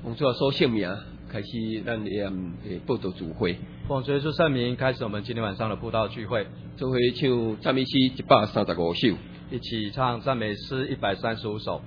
奉主耶稣圣名，开始咱的报道聚会。 奉主耶稣圣名，开始我们今天晚上的布道聚会。 做伙唱赞美诗135首， 一起唱赞美诗135首。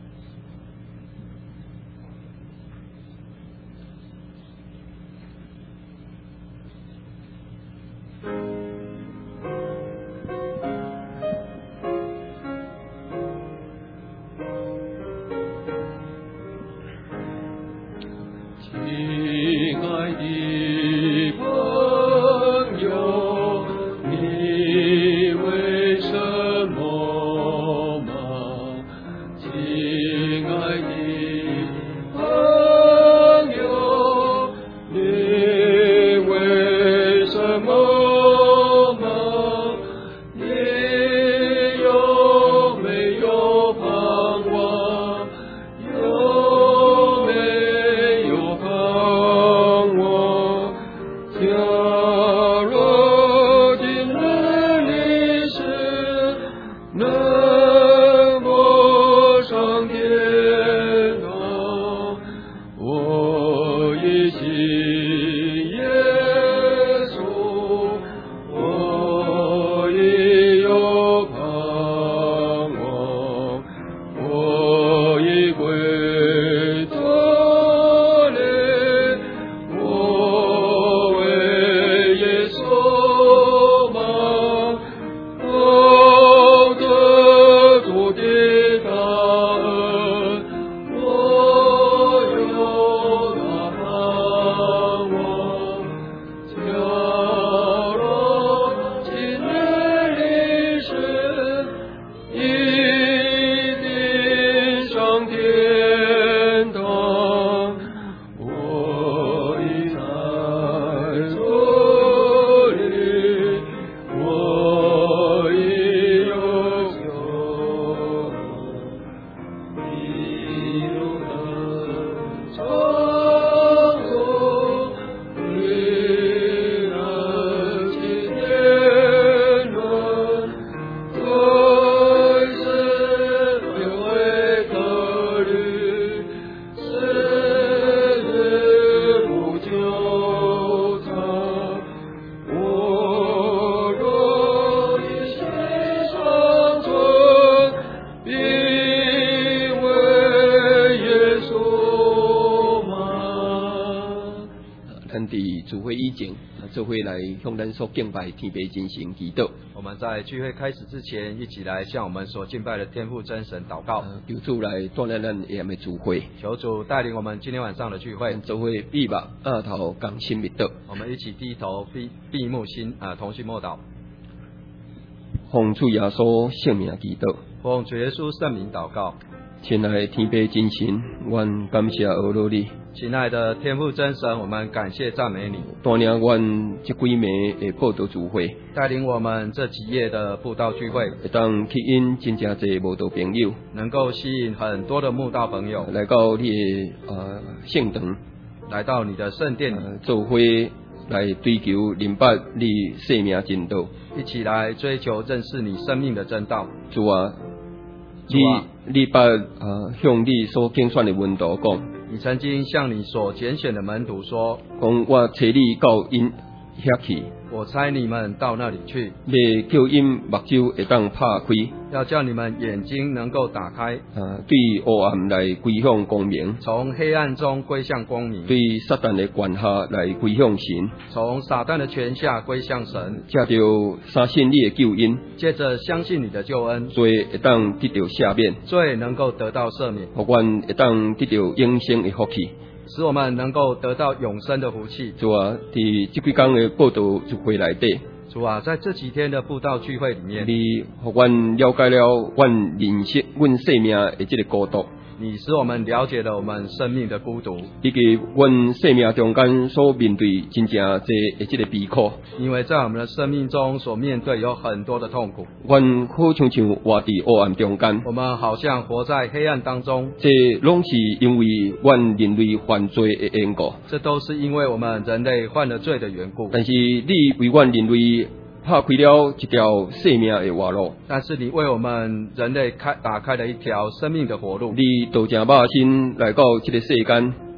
做伙来向咱所敬拜天父真神祈祷。 我们在聚会开始之前，一起来向我们所敬拜的天父真神祷告。 求主来带领咱下面的聚会， 求主带领我们今天晚上的聚会。 做伙闭目额头同心默祷。 我们一起低头闭目同心默祷。 奉主耶稣圣名祈祷。 奉主耶稣圣名祷告。 亲爱的天父真神，愿感谢阿罗你。 亲爱的天父真神，我们感谢赞美你， 带领阮这几暝的报道聚会， 带领我们这几夜的布道聚会， 会当吸引真正侪慕道朋友， 能够吸引很多的慕道朋友来到你的圣堂， 来到你的圣殿里， 做伙来追求明白你生命真道， 一起来追求认识你生命的真道。 主啊，你把向你所拣选的门徒讲， 你曾经向你所拣选的门徒说， 讲我找你到因遐去， 我差你们到那里去， 要叫因目睭会当拍开， 要叫你们眼睛能够打开， 对黑暗来归向光明， 从黑暗中归向光明， 对撒旦的权下来归向神， 从撒旦的权下归向神， 借着相信你的救恩， 接着相信你的救恩， 罪会当得到赦免， 罪能够得到赦免， 互阮会当得到永生的福气， 使我们能够得到永生的福气。 主啊，伫这几天的报道聚会内底， 主啊，在这几天的布道聚会里面， 你互阮了解了阮人生、阮生命的这个孤独， 你使我们了解了我们生命的孤独， 以及阮生命中间所面对真正侪的这个悲苦。 因为在我们的生命中所面对有很多的痛苦， 阮好像活伫黑暗中间， 我们好像活在黑暗当中， 这拢是因为阮人类犯罪的缘故， 这都是因为我们人类犯了罪的缘故。 但是你为阮人类拍开了一条生命的活路， 但是你为我们人类打开了一条生命的活路。 你道成肉身来到这个世间，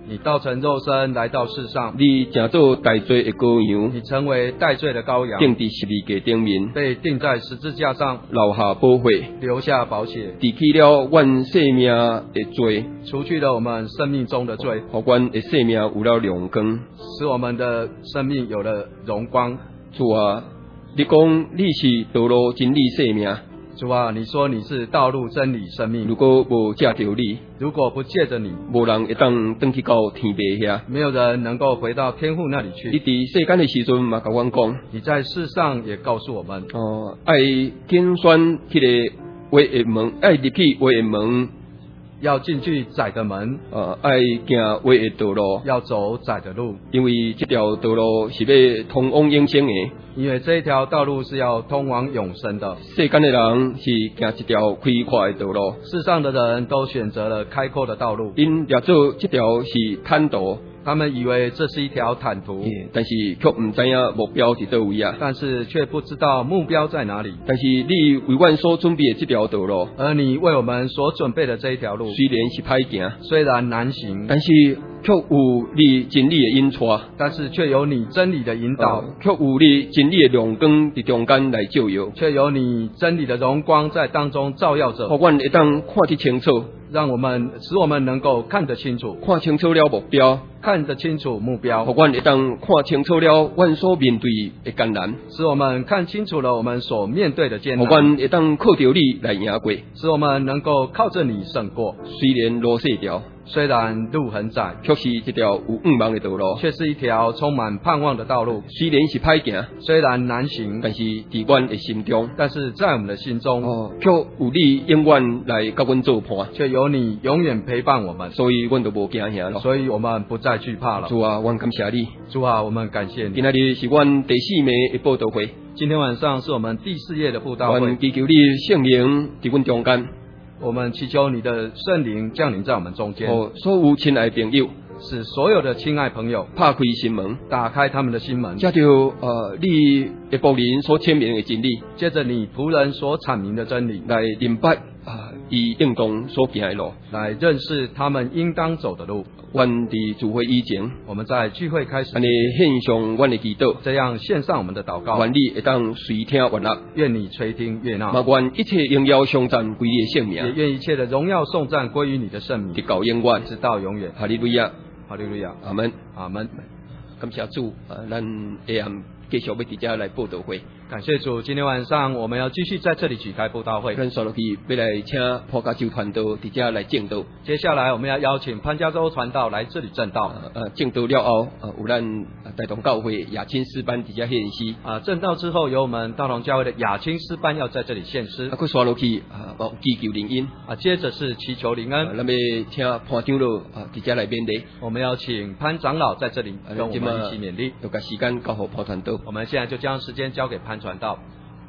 你道成肉身来到世上， 你成做代罪的羔羊， 你成为代罪的羔羊， 钉伫十字架顶面， 被钉在十字架上， 留下宝血， 留下宝血， 除去了阮生命的罪， 除去了我们生命中的罪， 互阮的生命有了亮光。 使我们的生命有了荣光。 主啊，你讲你是道路、真理、生命。 主啊，你说你是道路、真理、生命。 如果无借着你， 如果不借着你， 无人会当登去到天父遐。 没有人能够回到天父那里去。 你伫世间的时阵嘛，甲阮讲， 你在世上也告诉我们， 爱拣选迄个话的门，爱入去话的门， 要进去窄的门， 爱行话的道路， 要走窄的路， 因为这条道路是要通往永生的。 因为这一条道路是要通往永生的。 世间的人是行一条开阔的道路， 世上的人都选择了开阔的道路， 因了做这条是坦途， 他们以为这是一条坦途， 但是却唔知影目标伫倒位啊。 但是却不知道目标在哪里。 但是你为阮所准备的这条道路， 而你为我们所准备的这一条路， 虽然是歹行， 虽然难行， 但是却有你真理的引带， 但是却有你真理的引导， 却有你真理的亮光伫中间来照耀， 却有你真理的荣光在当中照耀着， 互阮会当看得清楚， 使我们能够看得清楚， 看清楚了目标， 看得清楚目标， 互阮会当看清楚了阮所面对的艰难， 使我们看清楚了我们所面对的艰难， 互阮会当靠着你来赢过， 使我们能够靠着你胜过。 虽然路细条， 虽然路很窄， 却是一条有希望的道路， 却是一条充满盼望的道路。 虽然是歹行， 虽然难行， 但是伫阮的心中， 但是在我们的心中， 却有你永远来甲阮做伴， 却有你永远陪伴我们， 所以阮都无惊吓了。 所以我们不再惧怕了。 主啊，阮感谢你。 主啊，我们感谢你。 今仔日是阮第4暝的布道会， 今天晚上是我们第4夜的布道会。 阮祈求你圣灵伫阮中间， 我们祈求你的圣灵降临在我们中间， 所有亲爱朋友， 使所有的亲爱朋友拍开心门， 打开他们的心门， 接着你的仆人所签名的真理， 接着你仆人所阐明的真理， 来明白以应当所行的路， 来认识他们应当走的路。 阮伫聚会以前， 我们在聚会开始， 安尼献上阮的祈祷， 这样献上我们的祷告， 愿你会当垂听悦纳， 愿你垂听悦纳， 嘛愿一切荣耀颂赞归你的圣名， 也愿一切的荣耀颂赞归于你的圣名， 直到永远， 直到永远。 哈利路亚， 哈利路亚， 阿门， 阿门。 感谢主，咱下暗继续要伫遮来布道会。 感谢主，今天晚上我们要继续在这里举开布道会。 咱接落去要来请潘家洲传道伫遮来证道。 接下来我们要邀请潘家洲传道来这里证道。 证道了后，有咱大同教会亚青诗班伫遮献诗。 证道之后，有我们大同教会的亚青诗班要在这里献诗。 佫刷落去，祈求灵恩。 接着是祈求灵恩。 咱要请潘长老伫遮来勉励。 我们要请潘长老在这里跟我们一起勉励。 有个时间交互潘传道。 我们现在就将时间交给潘传道。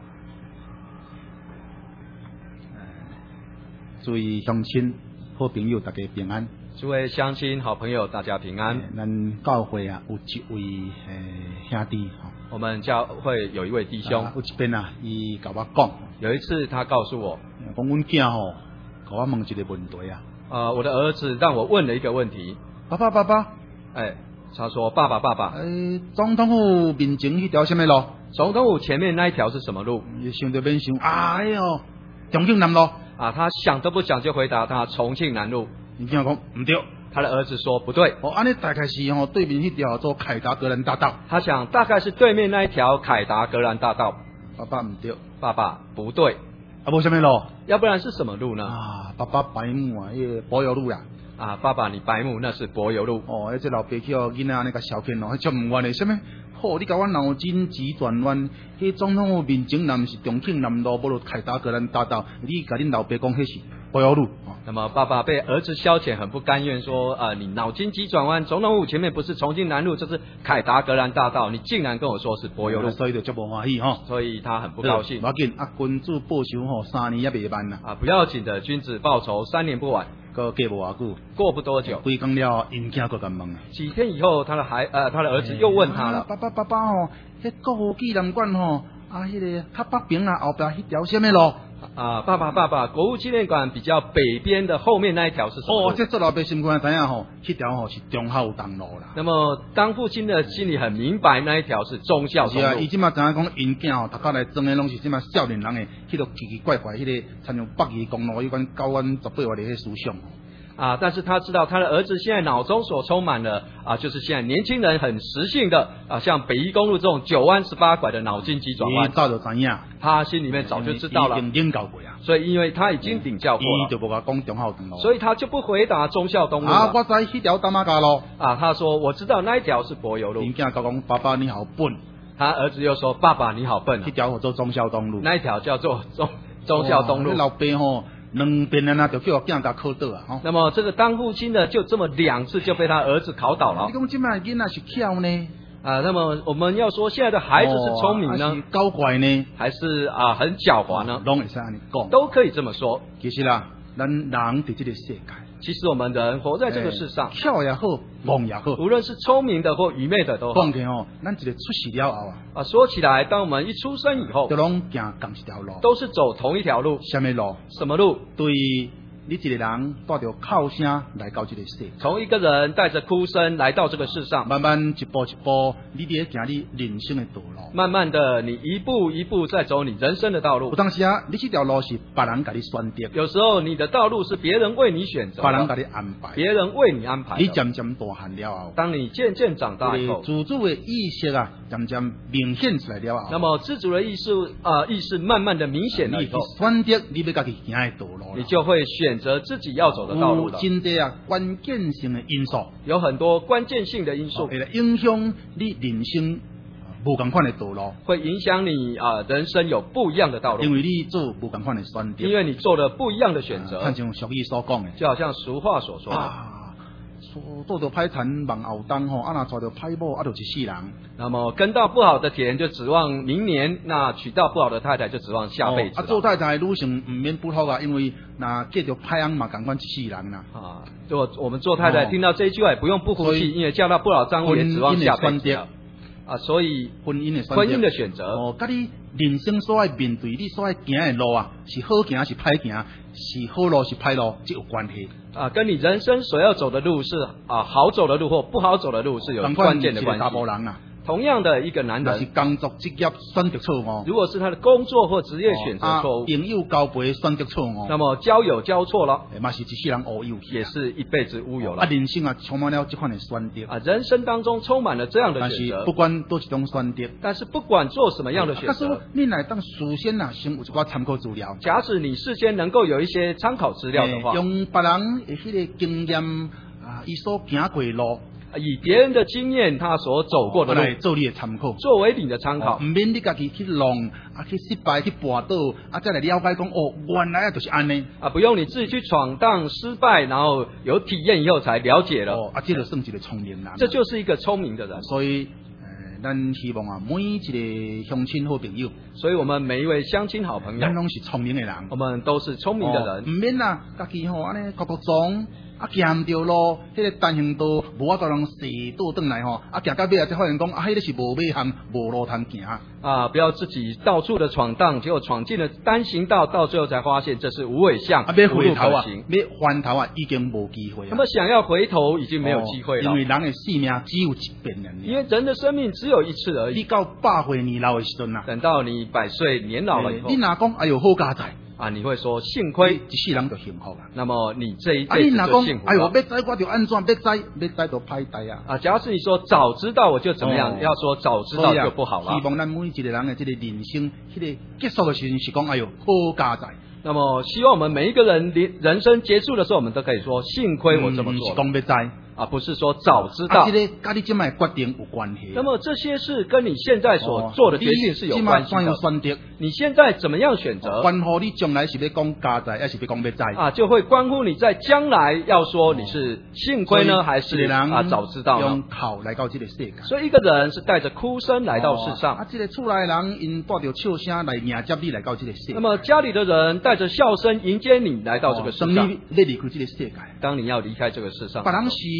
诸位乡亲、好朋友，大家平安。 诸位乡亲、好朋友，大家平安。 咱教会啊，有一位兄弟我们教会有一位弟兄， 有一边啊，伊甲我讲， 有一次他告诉我， 讲阮囝吼，甲我问一个问题啊。 我的儿子让我问了一个问题。 爸爸， 他说爸爸， 总统府面前迄条什么路？ 总统府前面那一条是什么路？ 伊想都免想，哎呦，重庆南路。 他想都不想就回答他重庆南路。 你听我讲唔对， 他的儿子说不对。 安尼大概是对面迄条做凯达格兰大道。 他想大概是对面那一条凯达格兰大道。 爸爸唔对， 爸爸不对。 无什么路？ 要不然是什么路呢？ 爸爸白目啊，迄个柏油路啦。 爸爸你白目，那是柏油路。 这老爸去囡仔安尼甲消遣迄足唔愿的，什么？你甲我脑筋急转弯，迄总统府面前南是重庆南路，无如凯达格兰大道，你甲恁老爸讲迄是柏油路。 那么爸爸被儿子消遣，很不甘愿，说你脑筋急转弯，总统府前面不是重庆南路，就是凯达格兰大道，你竟然跟我说是柏油路， 所以就足无欢喜所以他很不高兴。 不要紧，君子报仇3年也未晚呐。 不要紧的，君子报仇3年不晚。 过无偌久， 过不多久， 几天了，因囝佫敢问。 几天以后，他的儿子又问他了。 爸爸迄国父纪念馆迄个较北边后壁迄条什么路？ 爸爸，国父纪念馆比较北边的后面那一条是什么路？ 这做老百姓官知影吼，迄条吼是忠孝东路啦。 那么当父亲的心里很明白，那一条是忠孝东是啊， 路。 伊即马知影讲因囝吼，大家来装的拢是即马少年人的，迄个奇奇怪怪，迄个参像北宜公路迄款918外的迄思想。 但是他知道他的儿子现在脑中所充满了就是现在年轻人很实性的像北宜公路这种9弯18拐的脑筋急转弯， 早就知影， 他心里面早就知道了， 已经领教过啊。 所以因为他已经领教过了， 伊就无甲讲忠孝东路， 所以他就不回答忠孝东路了。 我知迄条大马家路他说我知道那一条是柏油路。 因囝讲爸爸你好笨， 他儿子又说爸爸你好笨， 迄条叫做忠孝东路， 那一条叫做忠孝东路。 老爸吼。两边啊，就叫我囝甲考倒啊！ 那么这个当父亲的就这么2次就被他儿子考倒了。 你讲这摆囡仔是巧呢？ 那么我们要说现在的孩子是聪明呢， 还是搞怪呢， 还是很狡猾呢？ 拢会使安尼讲， 都可以这么说。 其实啦，咱人伫这个世界， 其实我们人活在这个世上， 巧也好，戆也好， 无论是聪明的或愚昧的都好。 讲起吼，咱一个出世了后说起来，当我们一出生以后， 都拢行同一条路， 都是走同一条路。 什么路？ 什么路？ 对。你一个人带着哭声来到这个世界， 从一个人带着哭声来到这个世上， 慢慢一步一步，你伫行你人生的道路。 慢慢的，你一步一步在走你人生的道路。 有当时你这条路是别人给你选择， 有时候你的道路是别人为你选择， 别人给你安排， 别人为你安排。 你渐渐大汉了后， 当你渐渐长大以后， 自主的意识渐渐明显出来了后， 那么自主的意识慢慢的明显了以后， 选择你要家己行的道路， 你就会选择自己要走的道路了。 真的关键性的因素， 有很多关键性的因素， 会来影响你人生不同款的道路， 会影响你人生有不一样的道路， 因为你做不同款的选择， 因为你做了不一样的选择。 像俗语所讲的， 就好像俗话所说的。 做到歹田望后冬吼，若娶到歹某就一世人。 那么跟到不好的田就指望明年，那娶到不好的太太就指望下辈子。 做太太女性唔免不好因为那嫁到歹人嘛，同款一世人啦。 我们做太太听到这一句话也不用不服气，因为嫁到不好丈夫也指望下辈子。所以婚姻的选择， 跟你人生所爱面对你所爱行的路是好行是歹行，是好路是歹路，这有关系。 跟你人生所要走的路是好走的路或不好走的路是有关键的关系。同样的一个男人， 是工作职业选择错误， 如果是他的工作或职业选择错误， 朋友交配选择错误， 那么交友交错了， 嘛是一世人乌有， 也是一辈子乌有了。 人生充满了这款的选择人生当中充满了这样的选择， 不管多一种选择， 但是不管做什么样的选择， 你来当事先先有一寡参考资料。 假使你事先能够有一些参考资料的话， 用别人的迄个经验伊所行过路。 以别人的经验，他所走过的路， 来做你的参考， 作为你的参考， 唔免你家己去弄去失败去跋倒再来了解讲原来就是安尼不用你自己去闯荡失败，然后有体验以后才了解了这就算一个聪明人， 这就是一个聪明的人。 所以咱希望每一个乡亲好朋友， 所以我们每一位乡亲好朋友， 咱拢是聪明的人， 我们都是聪明的人， 唔免家己安尼各种。行唔到路，迄个单行道无法度人斜倒转来行到尾才发现讲迄个是无尾行，无路通行不要自己到处的闯荡，结果闯进了单行道，到最后才发现这是无尾巷， 要回头要翻头已经无机会那么想要回头已经没有机会了， 因为人的生命只有一遍而已， 因为人的生命只有一次而已。 你到100岁年老的时阵等到你100岁年老了以后， 你哪讲哎呦好家在你会说幸亏一世人就幸福了。 那么你这一辈子就幸福了。 哎呦，要知我就安怎，要知就歹知假如是你说早知道我就怎么样，要说早知道就不好了。 希望咱每一个人的这个人生，这个结束的时候是讲哎呦好家在。 那么希望我们每一个人人生结束的时候，我们都可以说幸亏我这么做。 是讲要知。 不是说早知道。 这个跟你这摆决定有关系。 那么这些事跟你现在所做的决定是有关系的。你现在怎么样选择， 关乎你将来是要讲家在，还是要讲要知就会关乎你在将来要说你是幸亏呢，还是早知道呢？ 用哭来到这个世界。 所以一个人是带着哭声来到世上。 这个厝内人因带着笑声来迎接你来到这个世界。 那么家里的人带着笑声迎接你来到这个世上。 当你要离开这个世界， 当你要离开这个世上， 别人是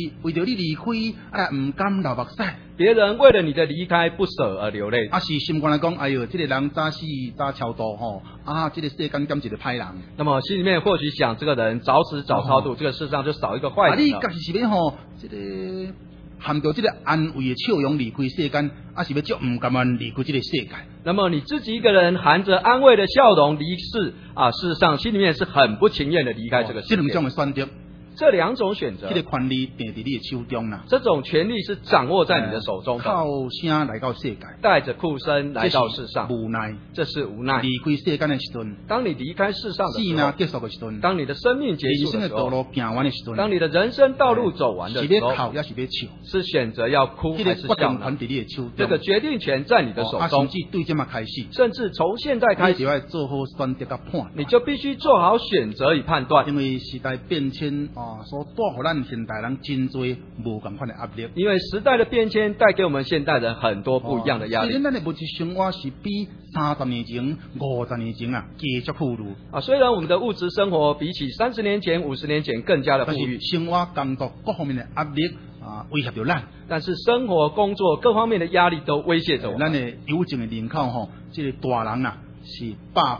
为着你离开，唔甘流目屎。 别人为了你的离开不舍而流泪， 是心肝来讲，哎哟，这个人早死早超度吼，这个世间兼一个歹人。 那么心里面或许想，这个人早死早超度，这个世上就少一个坏人了。 你家己是要吼，这个含着这个安慰的笑容离开世间，是要足唔甘愿离开这个世界。 那么你自己一个人含着安慰的笑容离世事实上心里面是很不情愿的离开这个世界。 这两种的选择。 这两种选择， 这个权利定在你的手中啦。 这种权利是掌握在你的手中的。 靠声来到世界， 带着哭声来到世上， 无奈， 这是无奈。 离开世间的时阵， 当你离开世上的时候， 生命结束的时阵， 当你的生命结束的时候， 人生的道路行完的时阵， 当你的人生道路走完的时候， 是要哭也是要笑， 是选择要哭还是笑呢？这个决定权在你的手中。 甚至对这么开始， 甚至从现在开始， 你就要做好选择甲判断， 你就必须做好选择与判断。 因为时代变迁所带给咱现代人真多无同款的压力。 因为时代的变迁带给我们现代人很多不一样的压力。 虽然咱的物质生活是比30年前、50年前继续富裕虽然我们的物质生活比起30年前、50年前更加的富裕， 生活、工作各方面的压力威胁着咱。 但是生活、工作各方面的压力都威胁着我们。 咱的有症的人口这个大人是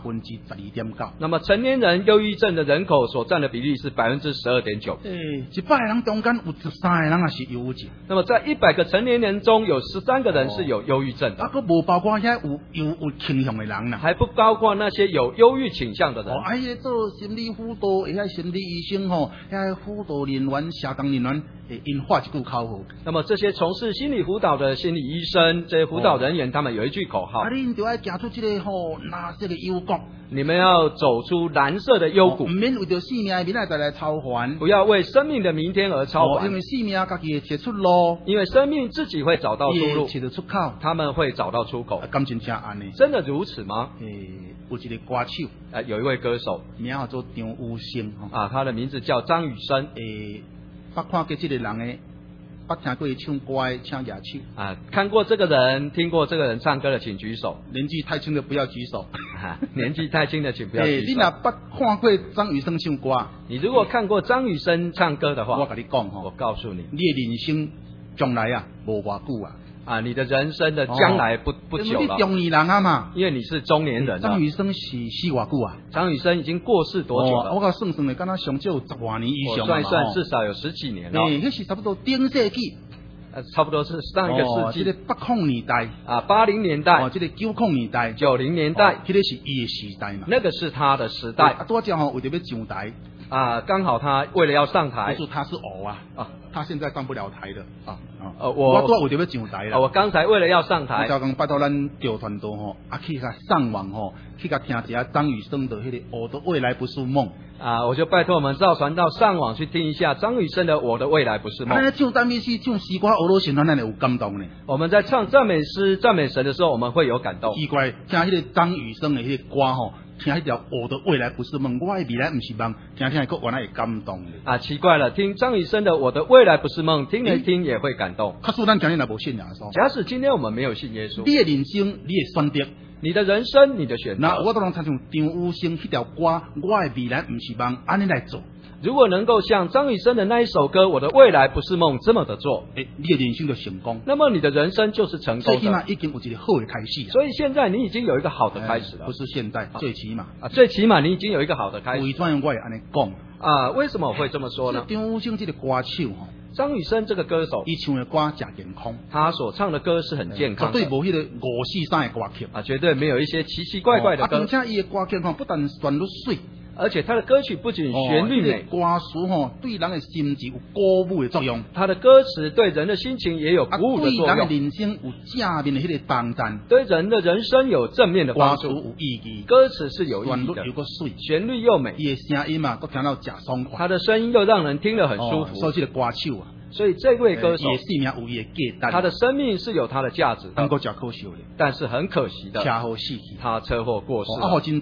12.9%。 那么成年人忧郁症的人口所占的比例是12.9%。 100个人中间有13个人是忧郁症。 那么在100个成年人中有13个人是有忧郁症的。 还不包括遐有倾向的人还不包括那些有忧郁倾向的人。 做心理辅导，遐心理医生遐辅导人员、社工人员，因话一句口号。 那么这些从事心理辅导的心理医生，这些辅导人员，他们有一句口号。 你就要行出这个蓝色的幽谷。 你们要走出蓝色的幽谷。 唔免为着生命的明仔再来操烦。 不要为生命的明天而操烦。 因为生命家己会找出路。 因为生命自己会找到出路。 找到出口。 他们会找到出口。 敢真正安尼？ 真的如此吗？ 有一个歌手， 有一位歌手， 名叫做张雨生他的名字叫张雨生。 捌看过这个人的，捌听过他唱歌的，请举手。 看过这个人，听过这个人唱歌的，请举手。 年纪太轻的不要举手。 年纪太轻的请不要举手。 你若捌看过张雨生唱歌， 你如果看过张雨生唱歌的话， 我跟你讲我告诉你， 你的人生将来无偌久你的人生的将来不久了。 你中年人嘛， 因为你是中年人。 张雨生是死偌久张雨生已经过世多久了？ 我算算的，敢若上少有10多年以上。 我算一算，至少有10几年了。 那是差不多顶世纪。 差不多是上一个世纪。 这个80年代 80年代。 这个90年代。 90年代。 这个是伊的时代嘛。 那个是他的时代。 多讲为着要上台。 刚好他为了要上台。 不是他是偶他现在上不了台的我为着要上台了。 我刚才为了要上台。 我刚拜托咱调团队去甲上网去甲听一下张雨生的迄个我的未来不是梦。 我就拜托我们赵传道上网去听一下张雨生的我的未来不是梦。 唱赞美诗唱诗歌俄罗斯团咱有感动呢。 我们在唱赞美诗赞美神的时候，我们会有感动。 奇怪，听迄个张雨生的迄个歌听迄条我的未来不是梦，我的未来不是梦，听听个原来会感动的。 奇怪了，听张雨生的我的未来不是梦，听了听也会感动。 假使咱今天若无信仰的时候， 假使今天我们没有信耶稣， 你的人生你的选择。 你的人生，你的选择。 那我都能唱张雨生迄条歌，我的未来不是梦，安尼来做。 如果能够像张雨生的那一首歌《我的未来不是梦》这么的做， 你的人生就成功。 那么你的人生就是成功的。 最起码已经有一个好的开始。 所以现在你已经有一个好的开始了。 不是现在，最起码。 最起码你已经有一个好的开始。 为怎样我会安尼讲？ 为什么我会这么说呢？ 张雨生这个歌手张雨生这个歌手， 他唱的歌真健康， 他所唱的歌是很健康的， 绝对无迄个543的歌曲绝对没有一些奇奇怪怪的歌。 而且伊的歌曲不但旋律水， 而且他的歌曲不仅旋律美， 歌词对人的心智有鼓舞的作用。 他的歌词对人的心情也有鼓舞的作用， 对人的人生有正面的迄个帮助， 对人的人生有正面的帮助。 歌词有意义， 歌词是有意义的， 旋律又个水， 旋律又美， 伊的声音都听到真爽快， 他的声音又让人听了很舒服。 所以这个歌手所以这位歌手，他的生命是有他的价值的，但是很可惜的，他车祸过世。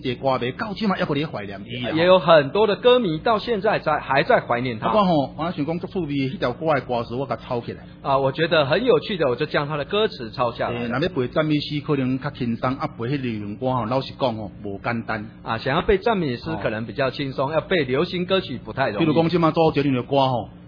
也有很多的歌迷到现在还在怀念他。 我想讲足趣味，迄条歌的歌词我给抄起来。 我觉得很有趣的，我就将他的歌词抄下来。 那要背赞美诗可能较轻松，背迄流行歌老实讲无简单。 想要背赞美诗可能比较轻松，要背流行歌曲不太容易。 比如讲，即马周杰伦的歌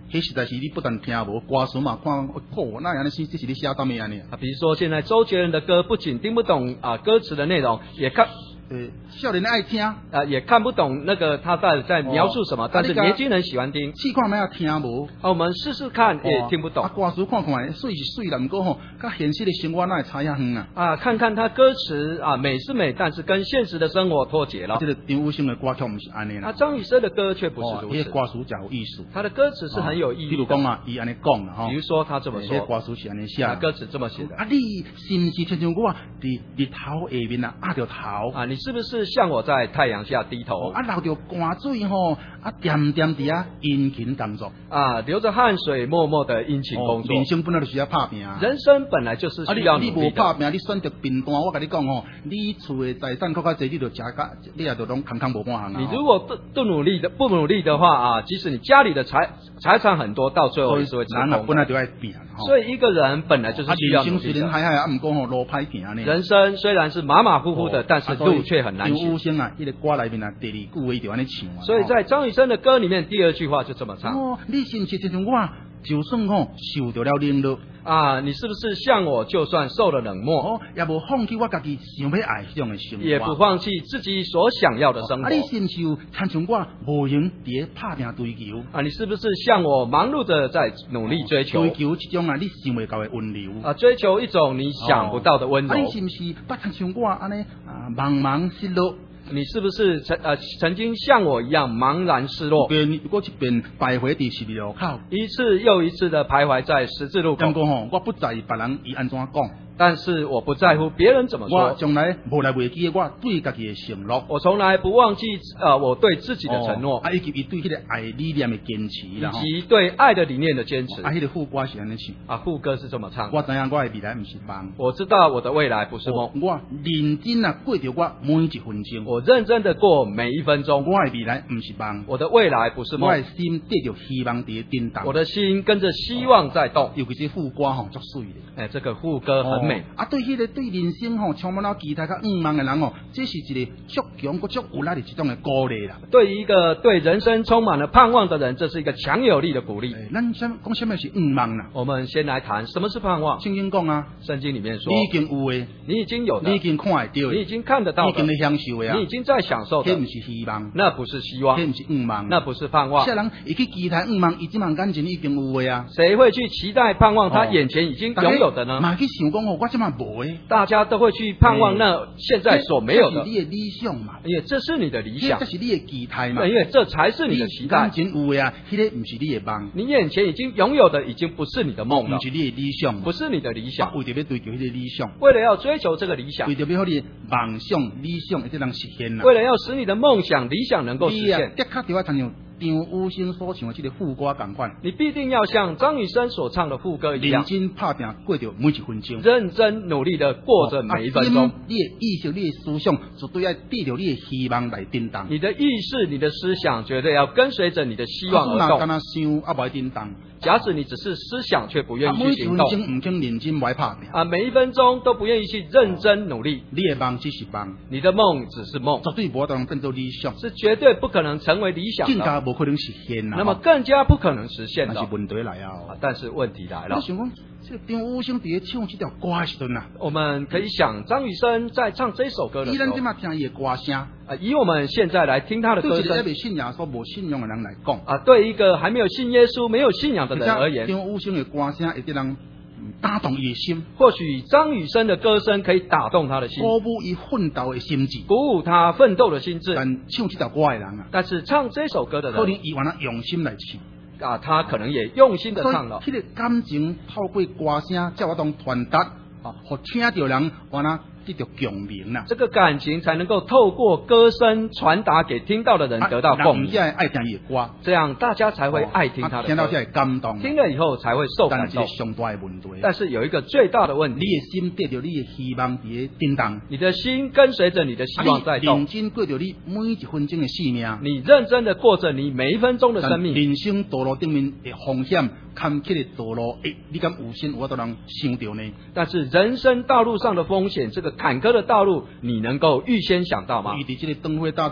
迄实在是你不但听无，歌词嘛看哦，那安尼是这是你写什么安尼啊？ 比如说现在周杰伦的歌不仅听不懂歌词的内容，也看。 少年爱听也看不懂那个他在描述什么，但是年轻人喜欢听。 试看卖听无？ 我们试试看，也听不懂。 歌词看看，水是水啦，不过吼，跟现实的生活那会差遐远啊。看看他歌词美是美，但是跟现实的生活脱节了。 这个张雨生的歌曲不是安尼啦。 张雨生的歌却不是如此。 歌词真有意思。 他的歌词是很有意义的。 比如讲伊安尼讲啦， 比如说他这么说。 歌词是安尼写。 歌词这么写的。 你是不是亲像我日头下面压着头？ 你是不是像我在太阳下低头？ 流着汗水吼，点点伫殷勤工作。 流着汗水，默默的殷勤工作。 人生本来就需要拍拼。 人生本来就是需要努力的。 你无拍拼，你选择平淡，我跟你讲吼，你厝的财产较侪，你就食甲，你也就拢空无半项。 你如果不努力的话即使你家里的财产很多，到最后也是会成功。 本来就要拼。 所以一个人本来就是需要努力的。 人生虽然海海，毋过吼路歹行呢。 人生虽然是马马虎虎的，但是路却很难行。 张雨生伊个歌内面第二句话就安尼唱。 所以在张雨生的歌里面，第二句话就这么唱。 你是不是亲像我，就算受到了冷落你是不是像我，就算受了冷漠， 也无放弃我家己想要爱这样的生活， 也不放弃自己所想要的生活。 你是不是有亲像我无闲伫拍拼追求？ 你是不是像我忙碌的在努力追求？ 追求这种你想未到的温柔追求一种你想不到的温柔。 你是不是不亲像我安尼茫茫失落？ 你是不是曾经像我一样茫然失落？ 我一边徘徊伫十字路口， 一次又一次的徘徊在十字路口。 我不在意别人伊安怎讲。 但是我不在乎别人怎么说。 我从来无来忘记我对家己的承诺。 我从来不忘记我对自己的承诺。 以及对迄个爱理念的坚持啦， 以及对爱的理念的坚持。 迄个副歌是安尼唱。 副歌是这么唱。 我知影我的未来不是梦。 我知道我的未来不是梦。 我认真过着我每一分钟。 我认真的过每一分钟。 我的未来不是梦。 我的未来不是梦。 我的心带着希望在震动。 我的心跟着希望在动。 尤其是副歌足水的。 这个副歌很美。 对人生充满了期待甲愿望的人这是一个足强足有力的一种的鼓励啦。 对于一个对人生充满了盼望的人，这是一个强有力的鼓励。 咱讲什么是愿望啦？ 我们先来谈什么是盼望。 圣经讲圣经里面说， 你已经有的， 你已经有的， 你已经看得到的， 你已经看得到的， 你已经在享受的， 你已经在享受的， 那不是希望， 那不是希望， 那不是愿望， 那不是盼望。 些人会去期待愿望，伊这眼前已经有的谁会去期待盼望他眼前已经拥有的呢？ 嘛去想讲我这无的， 大家都会去盼望那现在所没有的。 这是你的理想嘛？ 因为这是你的理想， 这是你的期待嘛？ 因为这才是你的期待。 眼前有的那个不是你的梦， 你眼前已经拥有的已经不是你的梦了， 不是你的理想， 不是你的理想。 为着要追求那个理想， 为了要追求这个理想， 为着要你梦想理想一定能实现啦。 为了要使你的梦想理想能够实现， 的确就要参像张雨生所唱的这个副歌同款， 你必定要像张雨生所唱的副歌一样， 认真拍拼过着每一分钟， 认真努力的过着每一分钟。 你的意识、你的思想，绝对要带着你的希望来震动。 你的意识、你的思想，绝对要跟随着你的希望而动。 敢若想不震动。 假使你只是思想却不愿意去行动， 每一分钟唔肯认真来拍拼每一分钟都不愿意去认真努力， 你的梦只是梦， 你的梦只是梦， 绝对无可能变做理想， 是绝对不可能成为理想的， 更加无可能实现啦。 那么更加不可能实现的。 但是问题来但是问题来了。 我想讲，这张雨生伫唱这条歌的时阵我们可以想张雨生在唱这首歌的时候， 以咱今嘛听伊的歌声以我们现在来听他的歌声， 对一个信仰所无信仰的人来讲对一个还没有信耶稣、没有信仰的人而言， 张雨生的歌声会得人打动伊的心。 或许张雨生的歌声可以打动他的心， 鼓舞伊奋斗的心智， 鼓舞他奋斗的心智。 但唱这条歌的人但是唱这首歌的人， 可能伊原来用心来唱他可能也用心的唱了。 所以，迄个感情透过歌声，才有当传达互听到人原来得到共鸣啦。 这个感情才能够透过歌声传达给听到的人得到共鸣， 爱听伊的歌， 这样大家才会爱听他的歌， 听到才会感动， 听了以后才会受感动。 上大的问题， 但是有一个最大的问题， 你的心带着你的希望在震动， 你的心跟随着你的希望在动， 认真过着你每一分钟的生命， 你认真的过着你每一分钟的生命。 人生道路顶面的风险坎坷的道路，你敢有心我都能想到呢？ 但是人生道路上的风险，这个坎坷的道路，你能够预先想到吗？ 伊伫这个灯火大道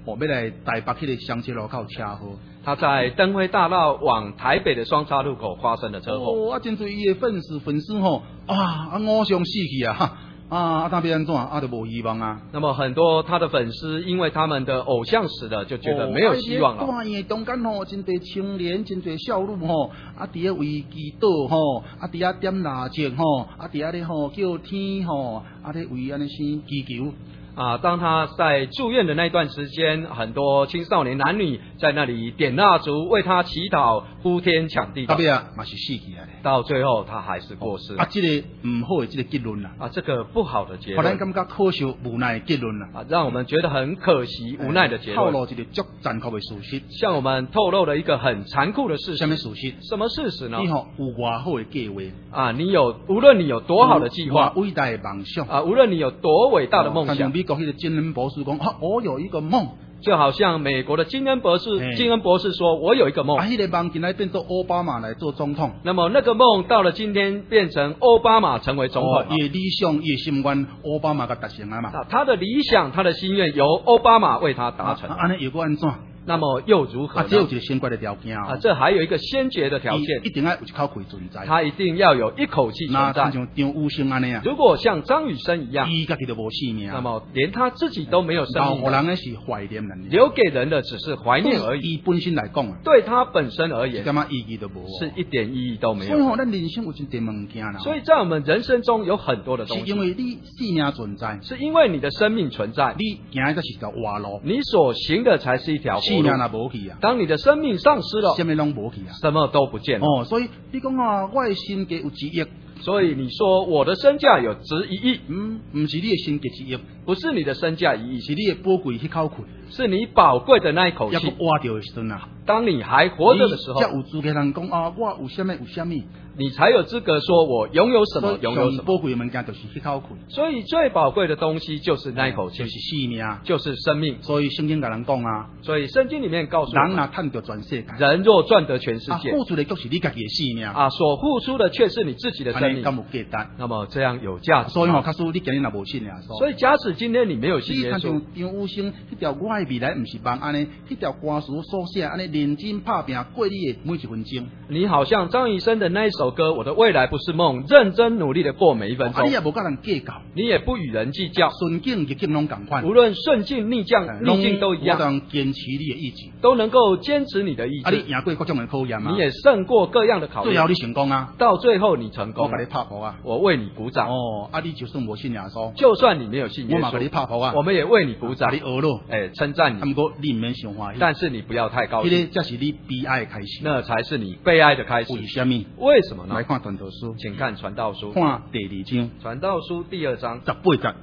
要来台北迄个香车路口车祸。 他在登辉大道往台北的双叉路口发生了车祸。 真侪伊的粉丝吼，偶像死去啊！他要安怎？就无希望啊。 那么很多他的粉丝因为他们的偶像死了，就觉得没有希望了。 大院中间吼，真侪青年，真侪少女吼，伫遐为祈祷吼，伫遐点蜡烛吼，伫遐咧吼叫天吼，咧为安尼先祈求。 当他在住院的那段时间，很多青少年男女在那里点蜡烛为他祈祷，呼天抢地。 到尾啊，嘛是死去啊。 到最后他还是过世。 这个唔好的这个结论啦。 这个不好的结论。 让人感觉可惜无奈的结论啦。 让我们觉得很可惜无奈的结论。 透露一个足残酷的事实。 向我们透露了一个很残酷的事实。 什么事实？ 什么事实呢？ 你有多好的计划无论你有多好的计划， 伟大的梦想无论你有多伟大的梦想。 美国那个金恩博士讲我有一个梦。 就好像美国的金恩博士说，我有一个梦。 那个梦今天变做奥巴马来做总统。 那么那个梦到了今天变成奥巴马成为总统。 伊的理想，伊的心愿，奥巴马给达成了嘛？ 他的理想，他的心愿由奥巴马为他达成。 安尼又安怎？ 那么又如何呢？ 这有一个先决的条件这还有一个先决的条件， 一定要有一口气存在。 他一定要有一口气存在。 像张雨生安尼啊， 如果像张雨生一样， 伊家己都无生命， 那么连他自己都没有生命， 人的是怀念人， 留给人的只是怀念而已。 伊本身来讲， 对他本身而言， 干嘛意义都无， 是一点意义都没有。 所以咱人生有真多物件啦。 所以在我们人生中有很多的东西， 是因为你生命存在， 是因为你的生命存在， 你行的是条活路， 你所行的才是一条活路。 生命若无去啊。 当你的生命丧失了， 什么拢无去啊， 什么都不见了。 所以你讲我的身价有1亿， 所以你说我的身价有值1亿， 不是你的身价1亿， 不是你的身价1亿， 是你的宝贵迄口气， 是你宝贵的那一口气。 要活着的时阵啊， 当你还活着的时候， 才有资格人讲我有什么， 你才有资格说我拥有什么，拥有什么。 宝贵的物件就是迄口气， 所以最宝贵的东西就是那一口气， 就是生命， 就是生命。 所以圣经甲人讲啊， 所以圣经里面告诉我们， 人若赚得全世界， 人若赚得全世界， 付出的就是你家己的生命所付出的却是你自己的生命，那么这样有价值。 所以假使你今日若无信耶稣， 所以假使今天你没有信耶稣， 你看像张雨生迄条我的未来不是梦安尼，迄条歌词所写安尼认真拍拼过你的每一分钟。 你好像张雨生的那一首歌，我的未来不是梦，认真努力的过每一分钟。 你也无跟人计较， 你也不与人计较， 顺境逆境拢同款， 无论顺境逆境都一样， 都能坚持你的意志， 都能够坚持你的意志。 你赢过各种的考验你也胜过各样的考验， 最后你成功啊！ 到最后你成功， 我给你拍鼓啊！ 我为你鼓掌。 你就算无信耶稣， 就算你没有信耶稣， 我嘛给你拍鼓啊！ 我们也为你鼓掌， 给你额乐， 称赞你。 不过你唔免伤欢喜， 但是你不要太高兴， 这是你悲哀的开始， 那才是你悲哀的开始。 为什么？ 为什么呢？ 来看传道书， 请看传道书， 看第2章， 传道书第2章 18节。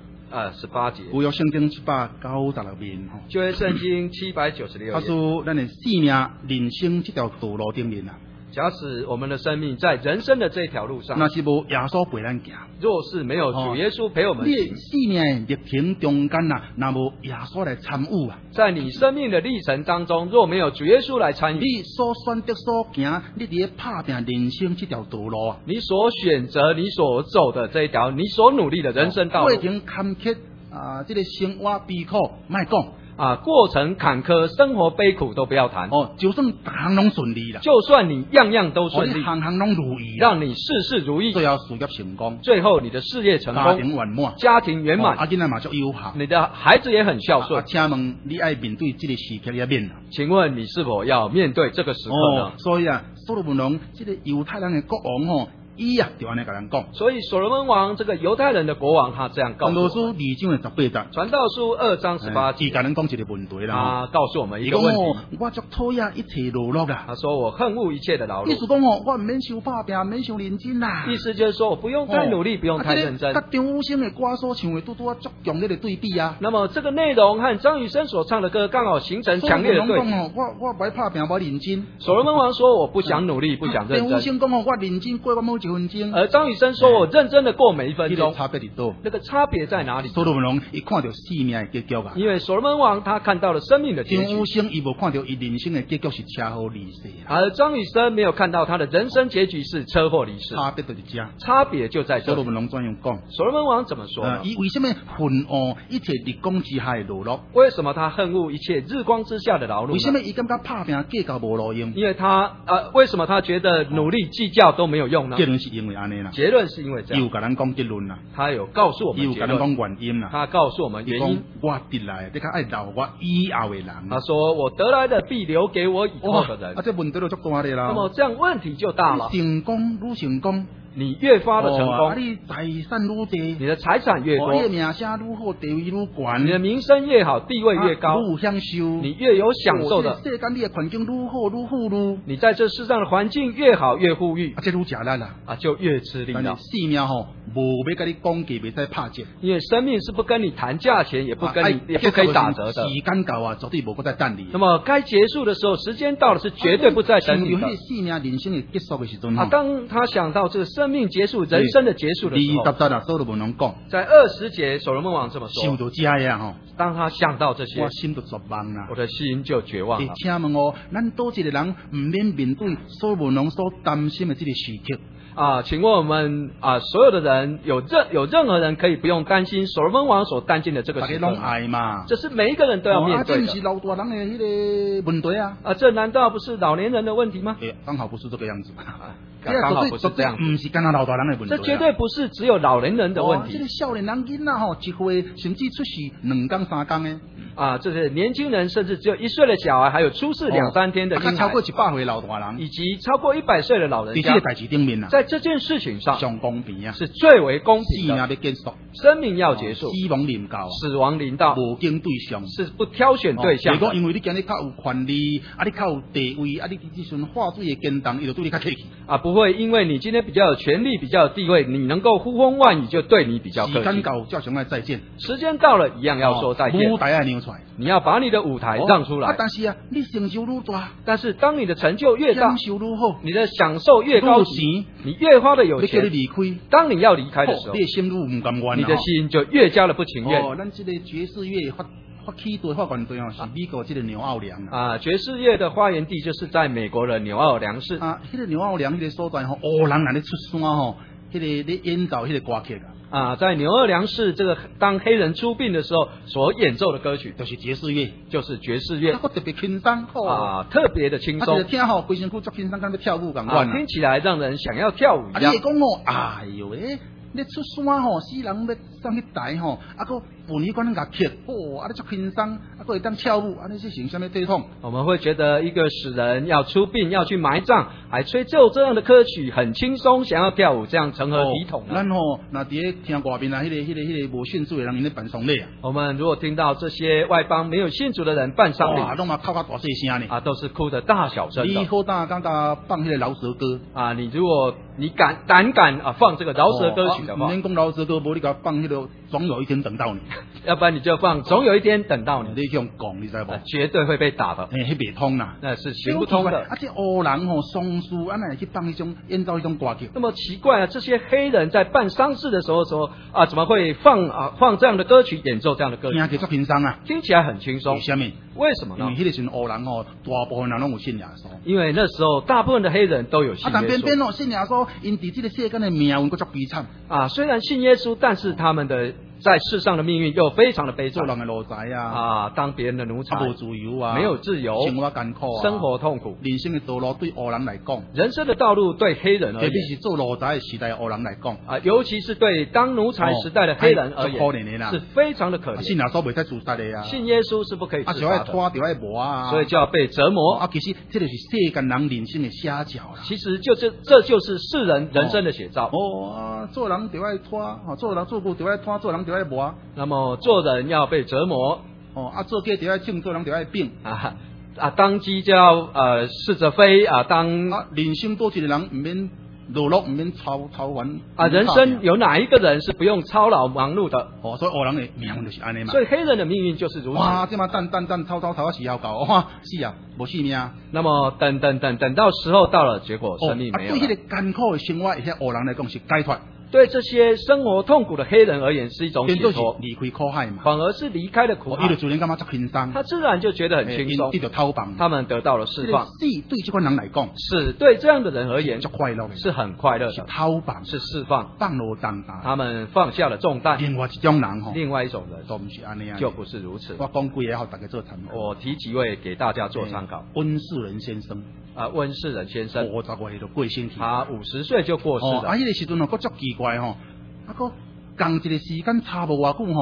18节， 旧约圣经796面旧约圣经796页。 他说，咱的生命、人生这条道路顶面啊。 假使我们的生命在人生的这条路上， 那是无耶稣陪咱行， 若是没有主耶稣陪我们行， 你生命历程中间啊，那无耶稣来参与啊， 在你生命的历程当中，若没有主耶稣来参与， 你所选择所行，你伫咧拍拼人生这条道路啊， 你所选择、你所走的这一条，你所努力的人生道路， 过程坎坷这个生活悲苦，莫讲。 过程坎坷，生活悲苦都不要谈。 就算行拢顺利啦， 就算你样样都顺利， 行拢如意， 让你事事如意， 最后事业成功， 最后你的事业成功，家庭圆满， 囡仔嘛足友好， 你的孩子也很孝顺。 请问你爱面对这个时刻要面？ 请问你是否要面对这个时刻呢？ 所以所罗门王这个犹太人的国王就安尼甲人讲， 所以所罗门王这个犹太人的国王，他这样告诉我们。 传道书2章的18节， 传道书2章18节， 甲人讲一个问题啦。 他告诉我们一个问题。 我足讨厌一切劳碌啊。 他说我恨恶一切的劳碌。 意思讲我唔免想拍拼，唔免想认真啦。 意思就是说我不用太努力，不用太认真。 跟张雨生的歌所唱的，都足强烈的对比啊。 那么这个内容和张雨生所唱的歌刚好形成强烈的对比。 我不爱拍拼，我认真。 所罗门王说我不想努力，不想认真。 张雨生讲我认真过我每一分钟。 而张雨生说我认真的过每一分钟， 差别伫倒？ 那个差别在哪里？ 所罗门王伊看到生命的结局啊， 因为所罗门王他看到了生命的结局， 张雨生伊无看到伊人生的结局是车祸离世啊， 而张雨生没有看到他的人生结局是车祸离世， 差别就是这， 差别就在这里。 所罗门王怎样讲？ 所罗门王怎么说呢？ 伊为什么恨恶一切日光之下的劳碌？ 为什么他恨恶一切日光之下的劳碌？ 为什么伊感觉拍拼计较无路用？ 因为他为什么他觉得努力计较都没有用呢？ 结论是因为安尼啦。 结论是因为这样。 伊有甲咱讲结论啦， 他有告诉我们结伊有甲咱论， 讲原因啦。 他告诉我们原因。 我得来，你看爱留我以后的人。 他说我得来的必留给我以后的人。 这问题就足大的啦。 那么这样问题就大了。 成功愈成功。 你越发的成功， 你财产愈多， 你的财产越多， 你的名声愈好，地位愈悬， 你的名声越好，地位越高， 愈享受， 你越有享受的。 世间你的环境愈好愈富裕， 你在这世上的环境越好越富裕， 这愈吃力啦， 就越吃力了。 生命无要跟你讲价，袂使拍折， 因为生命是不跟你谈价钱，也不跟你，也不可以打折的。 时间到啊，绝对无搁再等你。 那么该结束的时候，时间到了，是绝对不再等你的。 生命人生的结束的时阵， 当他想到这个生命结束、人生的结束的时候， 所罗门王讲， 在20节，所罗门王这么说： 想到这样当他想到这些， 我心就绝望啦， 我的心就绝望了。 请问咱多一个人唔免面对所罗门王所担心的这个时刻？ 请问我们所有的人有任何人可以不用担心所罗门王所担心的这个时刻？ 大家拢爱嘛， 这是每一个人都要面对的。 这是老大人的那个问题啊！ 这难道不是老年人的问题吗？ 刚好不是这个样子。 刚好不是这样子， 不是干那老大人的问题。 这绝对不是只有老年人的问题。 这个少年人囡仔一岁甚至出世2天3天的。 这是年轻人，甚至只有1岁的小孩，还有出世2、3天的婴孩， 超过100岁老大人， 以及超过100岁的老人家，在这件事情上， 上公平啊， 是最为公平的。生命要结束，死亡临到， 无经对象， 是不挑选对象。 如果因为你今日较有权利，你较有地位，你这阵话水的惊动，伊就对你较客气。 不会因为你今天比较有权利、比较有地位，你能够呼风唤雨，就对你比较客气。 时间到，叫上来再见。 时间到了，一样要说再见。 舞台要扭出来， 你要把你的舞台让出来。 但是你成就愈大， 但是当你的成就越大， 享受愈好， 你的享受越高级，你越花的有钱， 你离开。 当你要离开的时候， 你的心愈唔甘愿， 你的心就越加的不情愿。 咱这个爵士乐发起对发源地是美国这个纽奥良爵士乐的发源地就是在美国的纽奥良市那个纽奥良那个所在黑人来咧出山那个咧演奏那个歌曲在纽奥良市这个当黑人出殡的时候所演奏的歌曲就是爵士乐， 特别轻松特别的轻松， 听规身躯足轻松，跟要跳舞同款听起来让人想要跳舞一样。 你会讲哎呦喂，你出山死人要上去台个妇女管乐曲你足轻松，个会当跳舞，你是成什么对痛？ 我们会觉得一个死人要出殡要去埋葬，还吹奏这样的歌曲很轻松，想要跳舞，这样成何体统呢？ 咱那伫听外面迄个无信主的人，因咧办丧礼我们如果听到这些外邦没有信主的人办丧礼， 拢嘛哭大细声呢都是哭的大小声的。 你好大敢放迄个饶舌歌你如果你敢放这个饶舌歌曲的话， 免讲饶舌歌，无你甲放迄个总有一天等到你。 要不然你就放总有一天等到你。 你这样讲，你知无？ 绝对会被打的。 迄袂通啦， 那是行不通的。 这黑人丧事，哪会去放一种演奏一种歌曲？ 那么奇怪这些黑人在办丧事的时候说怎么会放这样的歌曲，演奏这样的歌曲？ 听起来轻松听起来很轻松。为什么呢？ 因为迄个时候黑人大部分人拢有信耶稣。 因为那时候大部分的黑人都有信耶稣。 但偏偏信耶稣，因伫这个世间的命运佫足悲惨。 虽然信耶稣，但是他们的在世上的命运又非常的悲惨。 做人的奴才当别人的奴才， 无自由没有自由， 生活艰苦生活痛苦。 人生的道路对黑人来讲， 人生的道路对黑人而言， 特别是做奴才的时代黑人来讲尤其是对当奴才时代的黑人而言，是非常的可怜。 信耶稣袂使自杀的信耶稣是不可以自杀的，所以就要被折磨其实这就是世间人人生的写照啦。 其实这就是世人人生的写照。 做人就要拖，做人做事就要拖，做人就要磨。 那么做人要被折磨， 做鸡就要种，做人就要并。 当鸡就要试着飞，当人生多一个人唔免落落唔免操完人生有哪一个人是不用操劳忙碌的？ 所以黑人的命运就是安尼嘛。 所以黑人的命运就是如此。 哇，这嘛等操到时候到，哇，是啊，无性命。 那么等到时候到了，结果生命没有了。 对迄个艰苦的生活，迄黑人来讲是解脱。 对这些生活痛苦的黑人而言是一种解脱， 离开苦海嘛， 反而是离开了苦海，他自然就觉得很轻松，他们得到了释放。 对这款人来讲， 是对这样的人而言是很快乐的， 是释放， 放落重担， 他们放下了重担。 另外一种人另外一种人都不是安尼， 就不是如此。 我讲几个好大家做参考。 我提几位给大家做参考。 温世仁先生温世仁先生 50岁就过身去， 他50岁就过世了。 迄个时阵佫足奇怪佫共一个时间差无偌久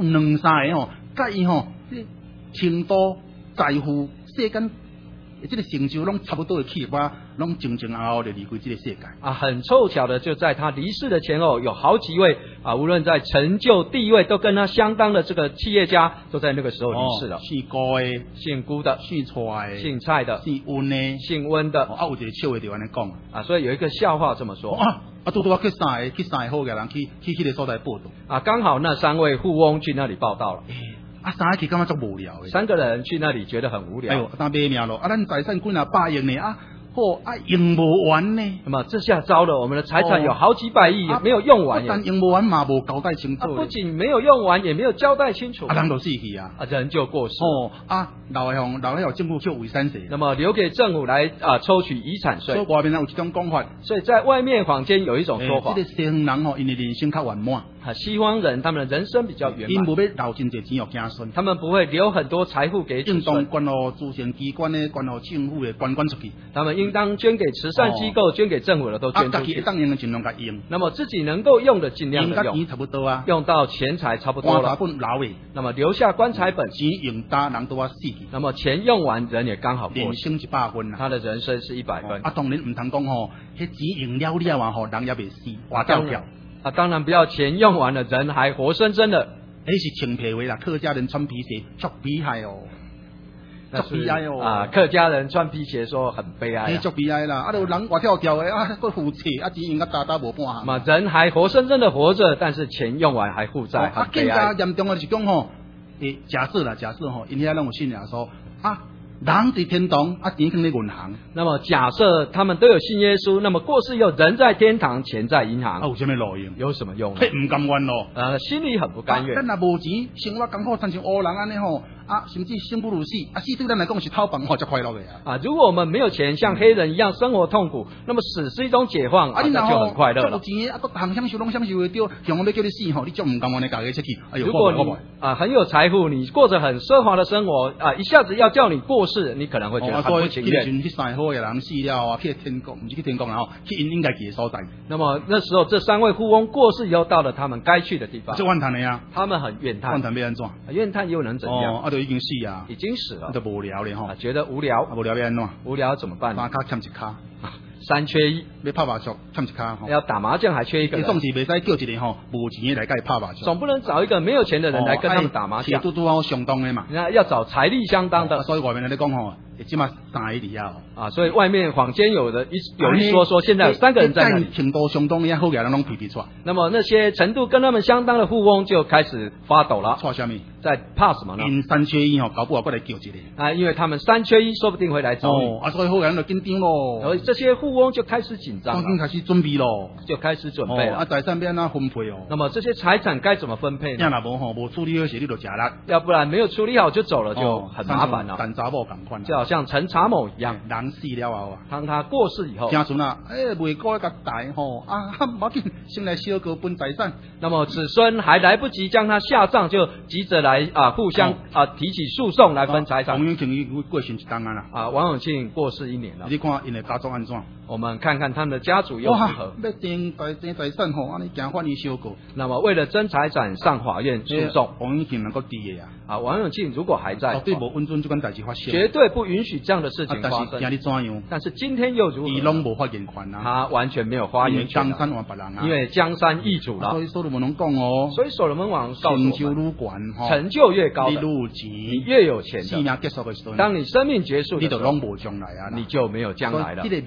2、3个甲伊程度、财富、世间这个成就拢差不多的去吧，拢前后就离开这个世界。 很凑巧的，就在他离世的前后，有好几位无论在成就、地位都跟他相当的这个企业家，都在那个时候离世了。 姓高的、 姓辜的、 姓蔡的、 姓蔡的、 姓温的、 姓温的。 有一个笑话就安尼讲所以有一个笑话这么说。 拄我去3个好嘅人去迄个所在报道。 刚好那3位富翁去那里报道了。 3个去感觉足无聊的。 3个人去那里觉得很无聊。 哎呦，当卖命咯！咱财产几百亿呢用不完呢。 那么这下糟了，我们的财产有好几百亿，没有用完。 但用不完嘛，无交代清楚。 不仅没有用完，也没有交代清楚。 人就死去人就过世。 留给政府去遗产税。 那么留给政府来抽取遗产税。 所以外面有一种讲法。 所以在外面坊间有一种说法。 这个西方人因为人生较圆满。 西方人他们的人生比较圆满。 因无要留真侪钱予子孙。 他们不会留很多财富给子孙。 应当捐予慈善机关的，捐予政府的，捐出去。 他们应当捐给慈善机构，捐给政府的都捐出去。 当用的尽量甲用。 那么自己能够用的尽量的用。 钱差不多用到钱财差不多了。 棺材本留的。 那么留下棺材本。 钱用大人都要死去。 那么钱用完，人也刚好过世。 人生100分他的人生是100分。 当然唔通讲迄钱用了人也未死，活掉掉。 当然不要钱用完了，人还活生生的。 是青皮话啦，客家人穿皮鞋，足悲哀足悲哀客家人穿皮鞋说很悲哀。 足悲哀啦，人活跳跳的佫负债，钱用到大无半行。 人还活生生的活着，但是钱用完还负债，很悲哀。 更加严重的是讲假设因遐拢有信耶稣人在天堂钱放在银行。 那么假设他们都有信耶稣，那么过世以后人在天堂，钱在银行， 有什么路用？ 有什么用？ 唔甘愿咯。 心里很不甘愿。 咱若无钱，生活艰苦，亲像黑人安尼甚至生不如死死对咱来讲是讨饭才快乐的如果我们没有钱，像黑人一样生活痛苦，那么死是一种解放那就很快乐了。 有钱各项享受拢享受会到，向我要叫你死你就唔甘愿你家己出去。 如果你很有财富，你过着很奢华的生活一下子要叫你过世，你可能会觉得很不情愿。 去3好嘅人死了去天国，唔是去天国去应该去的所在。 那么那时候这3位富翁过世以后，到了他们该去的地方。 这怨叹的他们很怨叹。 怨叹要安怎？ 怨叹又能怎样？ 都已经死已经死了， 就无聊了觉得无聊， 无聊要安怎？ 无聊怎么办 ？3脚欠1脚 ，3缺1， 要拍麻将欠1脚要打麻将还缺一个人。 总是袂使叫一个无钱的来跟伊拍麻将。 总不能找一个没有钱的人来跟他们打麻将。 钱拄相当的嘛。 要找财力相当的。 所以外面在讲起码3个里所以外面坊间有一说现在有3个人在那里。 程度相当的好嘅人拢皮皮出。 那么那些程度跟他们相当的富翁就开始发抖了。 错什么？ 在怕什么呢？ 因3缺1搞不好过来叫一个。 因为他们3缺1，说不定会来找你。 所以好嘅人就紧张咯。 所以这些富翁就开始紧张了。 开始准备咯。 就开始准备了。 财产要安怎分配那么这些财产该怎么分配呢？ 无处理好时你就吃力。 要不然没有处理好就走了，就很麻烦了。 陈查某同款。 就好像陈查某一样， 人死了后当他过世以后， 家孙未过一个大无要紧，先来小哥分财产。 那么子孙还来不及将他下葬，就急着来互相提起诉讼来分财产。 王永庆过身1当啊王永庆过世1年了。 你看因的家族安怎？ 我们看看他们的家族又如何？ 要争财产安尼行法院小过。 那么为了争财产上法院诉讼， 王永庆能够抵的王永庆如果还在， 绝对无允准这件代志发生， 绝对不允许这样的事情发生。但是今天又如何？ 伊拢无发言权他完全没有发言权。 江山换别人因为江山易主了。 所以所罗门王讲所以所罗门王告诉我们， 成就越高的，你越有钱的，当你生命结束的时候， 你就拢无将来你就没有将来了。 这个未来不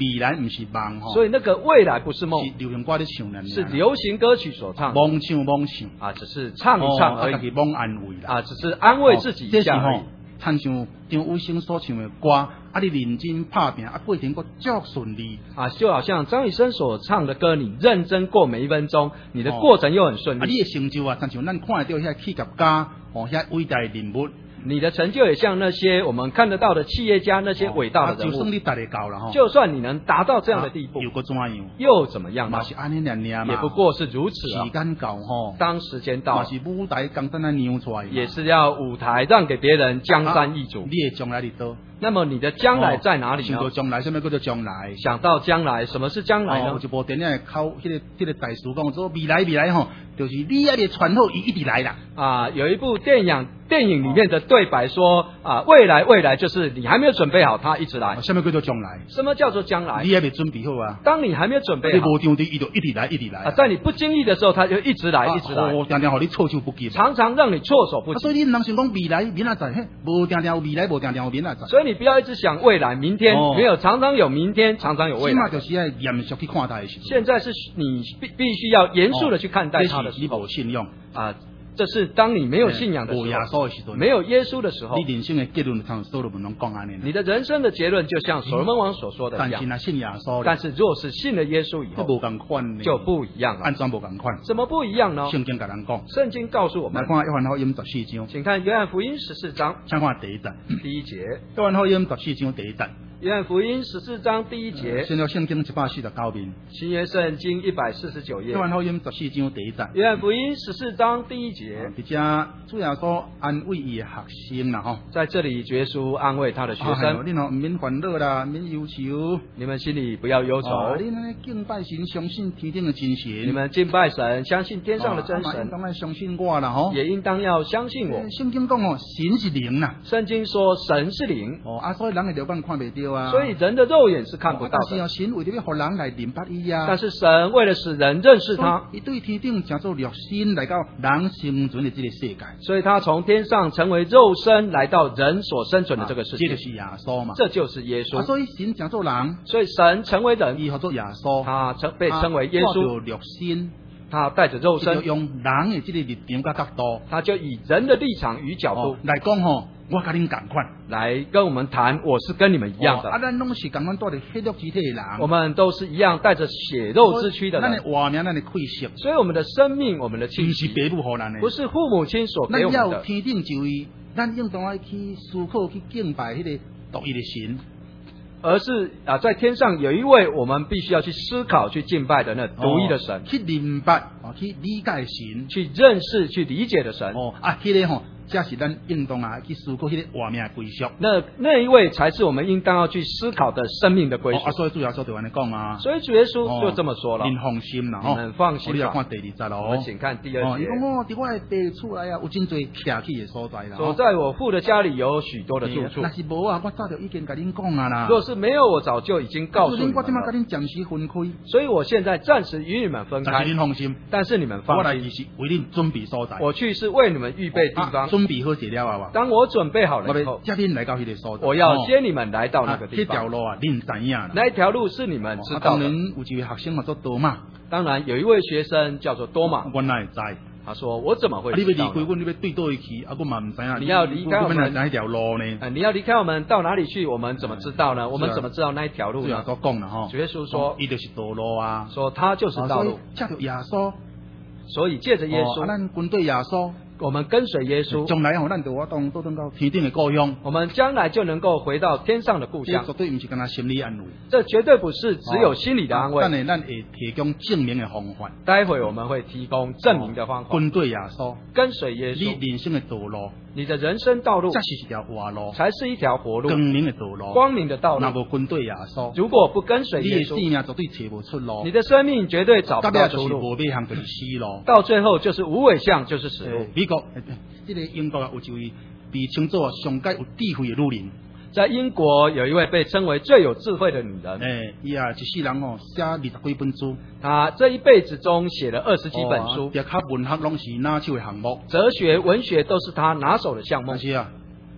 毋是梦吼。 所以那个未来不是梦， 是流行歌咧唱呢， 是流行歌曲所唱的， 妄唱啊，只是唱一唱而已， 家己妄安慰啦， 啊，只是安慰自己一下而已。 参像张雨生所唱的歌，啊，你认真拍拼，啊，过程阁足顺利。 啊，就好像张雨生所唱的歌，你认真过每一分钟，你的过程又很顺利。 啊，你的成就啊，参像咱看得到遐企业家，遐伟大的人物。 你的成就也像那些我们看得到的企业家，那些伟大的人物。 就算你达得到了哈， 就算你能达到这样的地步， 又个怎样？ 又怎么样呢？ 是安尼两年嘛， 也不过是如此啊。 时间到吼， 当时间到， 是舞台刚刚那扭出来， 也是要舞台让给别人，江山易主。 你的将来伫倒？ 那么你的将来在哪里呢？ 想到将来，什么叫做将来？ 想到将来，什么是将来呢？ 有一部电影靠迄个大师讲说未来吼，就是你还没传好，伊一直来啦。 啊，有一部电影里面的对白说啊，未来就是你还没有准备好，他一直来。 什么叫做将来？ 什么叫做将来？ 你还没准备好啊？ 当你还没有准备好， 你无张的，伊就一直来啊， 在你不经意的时候，他就一直来。 常常互你措手不及， 常常让你措手不及。 所以你唔能想讲未来明仔载，嘿，无常常有未来，无常常有明仔载。 所以你不要一直想未来、明天，没有常常有明天，常常有未来。 起码就是要严肃去看待的时候。 现在是你必须要严肃的去看待它的时候。 你无信用啊。这是当你没有信仰的时候，没有耶稣的时候， 你人生的结论像所罗门王讲安尼。 你的人生的结论就像所罗门王所说的一样。但是若是信了耶稣以后，就不一样了。 按怎无共款？ 怎么不一样呢？ 圣经甲咱讲， 圣经告诉我们。 来看约翰福音14章， 请看约翰福音14章， 请看第一节。 第一节。 约翰福音14章第一节。 约翰福音14章第一节。 新约圣经149面。 新约圣经149页。 约翰福音14章第一节。 约翰福音14章第一节。 伫遮主耶稣安慰伊的学生啦吼。 在这里，耶稣安慰他的学生。 你唔免烦恼啦，免忧愁。 你们心里不要忧愁。 你们敬拜神，相信天顶的真神。 你们敬拜神，相信天上的真神。 当然相信我啦吼。 也应当要相信我。 圣经讲神是灵啦。 圣经说神是灵。 所以人的肉眼看袂到啊。 所以人的肉眼是看不到的。 但是神为了要让人来明白伊啊。 但是神为了使人认识他， 伊对天顶成做肉身来到人生存的这个世界。 所以他从天上成为肉身，来到人所生存的这个世界。 这就是耶稣嘛。 这就是耶稣。 所以神成做人。 所以神成为人， 伊叫做耶稣。 他被称为耶稣。 肉身。 他带着肉身， 用人的这个立场甲角度， 他就以人的立场与角度来讲吼，我甲恁同款， 来跟我们谈，我是跟你们一样的。 咱拢是共咱带着血肉之体的人， 我们都是一样带着血肉之躯的人。 咱的活命，咱的气息， 所以我们的生命，我们的气息， 不是父母予咱的， 不是父母亲所给我们的。 咱要天顶就位，咱应当要去思考、去敬拜迄个独一的神。 而是在天上有一位我们必须要去思考、去敬拜的那独一的神， 去明白、去理解神， 去认识、去理解的神。 迄个吼，这是咱应当去思考迄个活命的归属。 那一位才是我们应当要去思考的生命的归属。 所以主耶稣对我们讲啊， 所以主耶稣就这么说了。 您放心啦， 你们放心吧。 你要看第2节咯。 我们请看第2节。 伊讲伫我的地厝内啊，有真侪徛起的所在啦。 所在我父的家里有许多的住处。 若是无啊，我早就已经甲恁讲啊啦。 若是没有，我早就已经告诉你们了。 我今麦甲恁暂时分开。 所以我现在暂时与你们分开。 但是您放心。 但是你们放心。 我来是为恁准备所在。 我去是为你们预备地方。 准备好些了啊。 当我准备好了以后， 接恁来到迄个所在。 我要接你们来到那个地方。 这条路啊，恁知影啦。 那一条路是你们知道的。 当然有一位学生叫做多马。 当然有一位学生叫做多马。 我哪会知？ 他说：“我怎么会知道？ 你要离开我，你要对倒去，我嘛唔知啊。 你要离开我们哪一条路呢？ 你要离开我们到哪里去？我们怎么知道呢？我们怎么知道那一条路呢？” 所讲了哈。 主耶稣说：“ 伊就是道路啊。” 说他就是道路。 借着耶稣， 所以借着耶稣， 咱跟对耶稣。 我们跟随耶稣， 将来咱就到天顶的故乡。 我们将来就能够回到天上的故乡。 这绝对不是跟他心理安慰， 这绝对不是只有心理的安慰。 咱会提供证明的方法。 待会我们会提供证明的方法。 跟对耶稣， 跟随耶稣， 你人生的道路， 你的人生道路， 才是一条活路， 才是一条活路， 光明的道路， 光明的道路。 那无跟对耶稣， 如果不跟随耶稣， 你的生命绝对找不出路， 你的生命绝对找不到出路。 无尾项就是死路， 到最后就是无尾项，就是死路。 美国。这个英国有一位被称作上界有智慧的女人， 在英国有一位被称为最有智慧的女人。 伊啊一世人写20几本书， 她这一辈子中写了20几本书。 哲学文学拢是拿手的项目， 哲学文学都是她拿手的项目。 但是啊，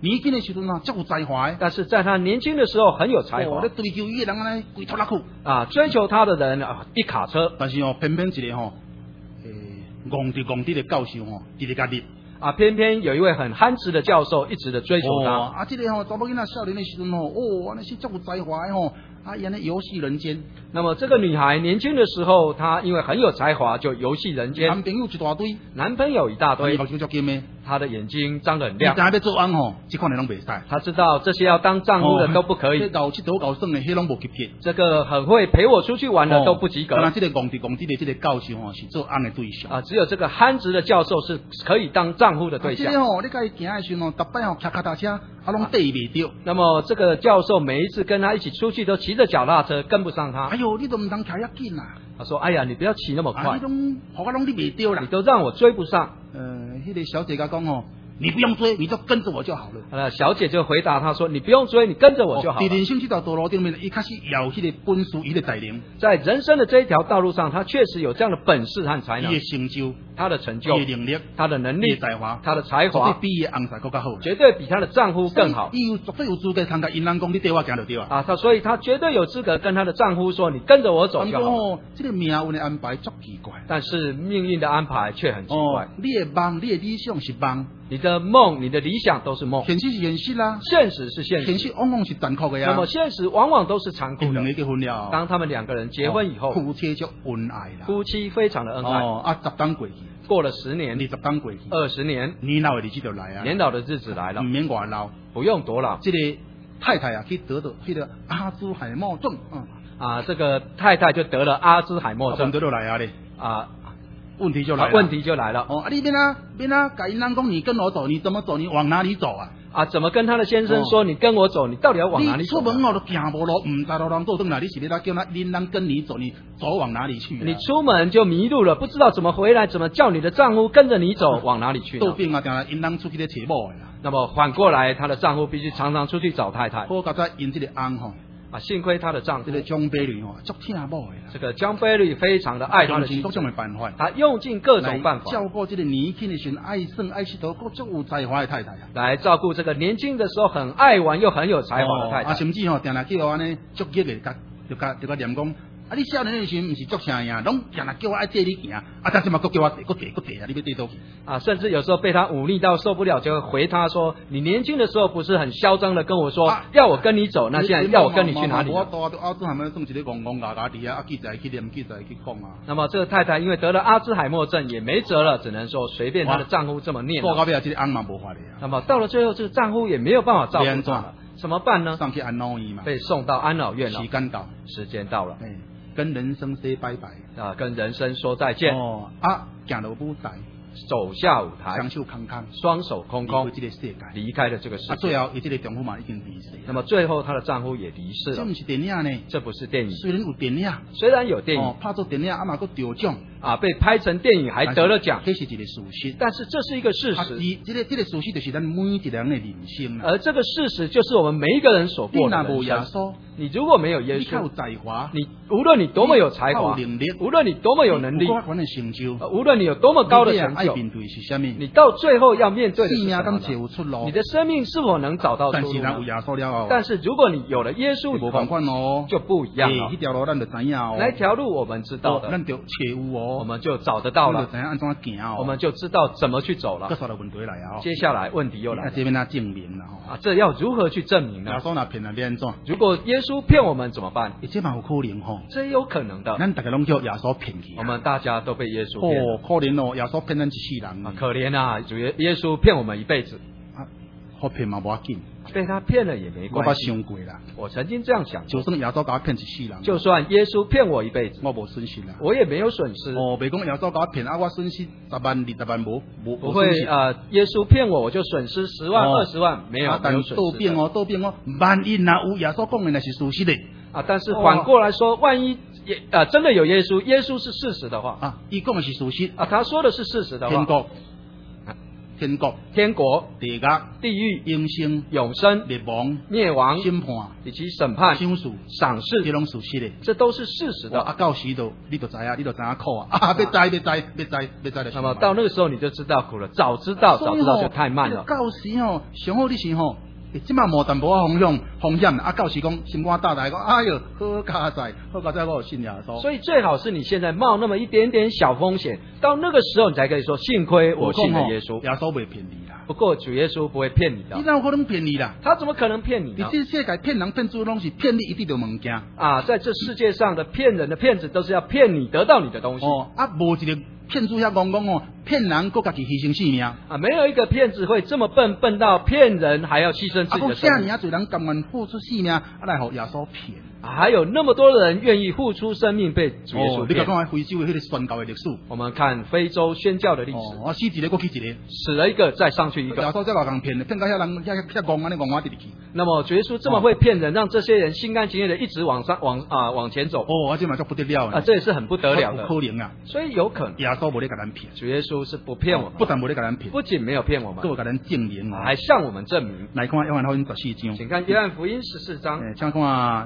年轻的时阵啊，足有才华的。 但是在他年轻的时候很有才华咧追求伊的人安尼规拖拉苦啊，追求他的人啊一卡车。 但是哦，偏偏一个吼，戆直的教授吼，直直甲立。 啊，偏偏有一位很憨直的教授一直的追求他。 啊，这个吼，查某囡仔少年的时阵吼，安尼是足有才华的吼，啊，伊安尼游戏人间。 那么这个女孩年轻的时候，她因为很有才华，就游戏人间。 男朋友一大堆， 男朋友一大堆， 目睭足金的， 她的眼睛张得很亮。 你知影要做翁吼，这款的拢袂使。 她知道这些要当丈夫的都不可以。 搞佚佗搞耍的，迄拢无及格。 这个很会陪我出去玩的都不及格。 那这个戆直的这个教授吼，是做翁的对象。 啊，只有这个憨直的教授是可以当丈夫的对象。 这个吼，你甲伊行的时候，逐摆吼骑脚踏车，啊拢对伊袂着。 那么这个教授每一次跟他一起出去，都骑着脚踏车，跟不上他。 哎呦，你都唔通骑遐紧啊！ 他说：“哎呀，你不要骑那么快， 你拢好我拢你袂着啦， 你都让我追不上。” 迄个小姐甲讲哦，你不用追，你就跟着我就好了。 小姐就回答他说：“你不用追，你跟着我就好了。” 在人生这条道路顶面，伊开始有迄个本事，伊的才能。 在人生的这一条道路上，他确实有这样的本事和才能。 伊的成就， 他的成就， 伊的能力， 他的能力， 才华， 他的才华， 比伊的翁婿更加好， 绝对比他的丈夫更好。 伊绝对有资格参加因人讲你对我行就对啊。 所以他绝对有资格跟他的丈夫说：“你跟着我走就好。” 这个命运的安排足奇怪， 但是命运的安排却很奇怪。 你的梦，你的理想是梦。 你的梦，你的理想都是梦， 现实是现实啦， 现实是现实， 现实往往是残酷的呀。 那么现实往往都是残酷的。 两个结婚了， 当他们两个人结婚以后， 夫妻就恩爱啦， 夫妻非常的恩爱。 10年过去， 过了10年 ，20年过去 ，20年， 年老的日子就来啊， 年老的日子来了， 唔免外老， 不用多老。 这个太太啊，去得到迄个阿兹海默症， 这个太太就得了阿兹海默症， 得落来啊咧，问题就来了， 问题就来了。 你别啊，改因人讲你跟我走，你怎么走？你往哪里走啊？ 怎么跟他的先生说？你跟我走，你到底要往哪里走？ 你出门都行无路，唔知道人走转哪里，是你叫那恁人跟你走，你走往哪里去？ 你出门就迷路了，不知道怎么回来，怎么叫你的丈夫跟着你走，往哪里去？ 倒变啊，定因人出去咧找某的啦。 那么反过来，她的丈夫必须常常出去找太太。 好，刚才因这个翁吼。 幸亏她的丈夫这个江贝吕足听某的。 这个江贝吕非常的爱她的妻子，他用尽各种办法照顾这个年轻的时候爱耍爱佚佗，够足有才华的太太来照顾这个年轻的时候很爱玩又很有才华的太太。 甚至定定叫我安尼足激的，就甲念讲。你少年的时候不是足啥呀，拢定定叫我爱缀你行，但是嘛，叫我缀啊，你要缀倒去甚至有时候被他忤逆到受不了，就会回他说：“你年轻的时候不是很嚣张的跟我说要我跟你走，那现在要我跟你去哪里？”那么这个太太因为得了阿兹海默症，也没辙了，只能说随便她的丈夫这么念。那么到了最后，这个丈夫也没有办法照顾她了，怎么办呢？ 上去安老院嘛， 被送到安老院了。 时间到了。跟人生 say 拜拜跟人生说再见。 行落舞台， 走下舞台， 双手空空， 双手空空，离开了这个世界。 最后，伊这个丈夫嘛已经离世。 那么最后，她的丈夫也离世了。 这不是电影呢？ 这不是电影。 虽然有电影，拍做电影，嘛佫得奖。 被拍成电影还得了奖， 这是一个事实。 但是这是一个事实。 这个事实就是咱每一个人的人生。 而这个事实就是我们每一个人所过的人生。你如果没有耶稣，你无论你多么有才华，无论你多么有能力，无论你有多么高的成就，你到最后要面对的是什么呢？你的生命是否能找到出路呢？但是如果你有了耶稣以后，就不一样了。那条路我们知道的，我们就找得到了，我们就知道怎么去走了。接下来问题又来了，这要如何去证明呢？如果耶稣骗我们怎么办？这有可能的。我们大家都被耶稣骗了。 可怜耶稣骗咱一世人。 可怜啊！主耶稣骗我们一辈子。 好骗嘛，无要紧。 被他骗了也没关系。我曾经这样想， 就算耶稣把我骗一世人， 就算耶稣骗我一辈子， 我无损失啦， 我也没有损失。 别讲耶稣把我骗我损失10万、20万不会耶稣骗我就损失10万、20万，没有损失。 倒变万一那有耶稣讲的那是事实的但是反过来说，万一真的有耶稣是事实的话他讲的是事实他说的是事实的话， 天国、地狱、永生、 永生、灭亡、 审判以及审判、赏识， 这拢是事实， 这都是事实的。 到时都你就知啊，苦啊！要知的。 那么到那个时候你就知道苦了，早知道就太慢了。 到时上好你是即马无淡薄风险到时讲心肝大大讲，哎哟，好佳哉，我有信耶稣。 所以最好是你现在冒那么一点点小风险，到那个时候你才可以说，幸亏我信了耶稣。 耶稣不会骗你啦。 不过主耶稣不会骗你的。 你哪有可能骗你啦？ 他怎么可能骗你呢？ 你这世界骗人骗主拢是骗你一滴的物件啊！在这世界上的骗人的骗子都是要骗你得到你的东西。 无一个骗子遐讲骗人搁家己牺牲性命啊！ 没有一个骗子会这么笨到骗人还要牺牲自己的生命。 遮尔侪人甘愿付出性命，来互耶稣骗。 还有那么多人愿意付出生命被主耶稣骗。 你讲非洲的迄个宣教的历史， 我们看非洲宣教的历史。 死一个过去一个， 死了一个再上去一个。 耶稣在老人骗的，骗到遐人遐戆安尼戆直去。 那么主耶稣这么会骗人，让这些人心甘情愿的一直往前走。 这嘛就不得了这也是很不得了的。 可能啊， 所以有可能耶稣无咧甲咱骗， 主耶稣是不骗我们， 不但无咧甲咱骗， 不仅没有骗我们， 更甲咱证明， 还向我们证明。 来看约翰福音14章， 请看约翰福音14章， 请看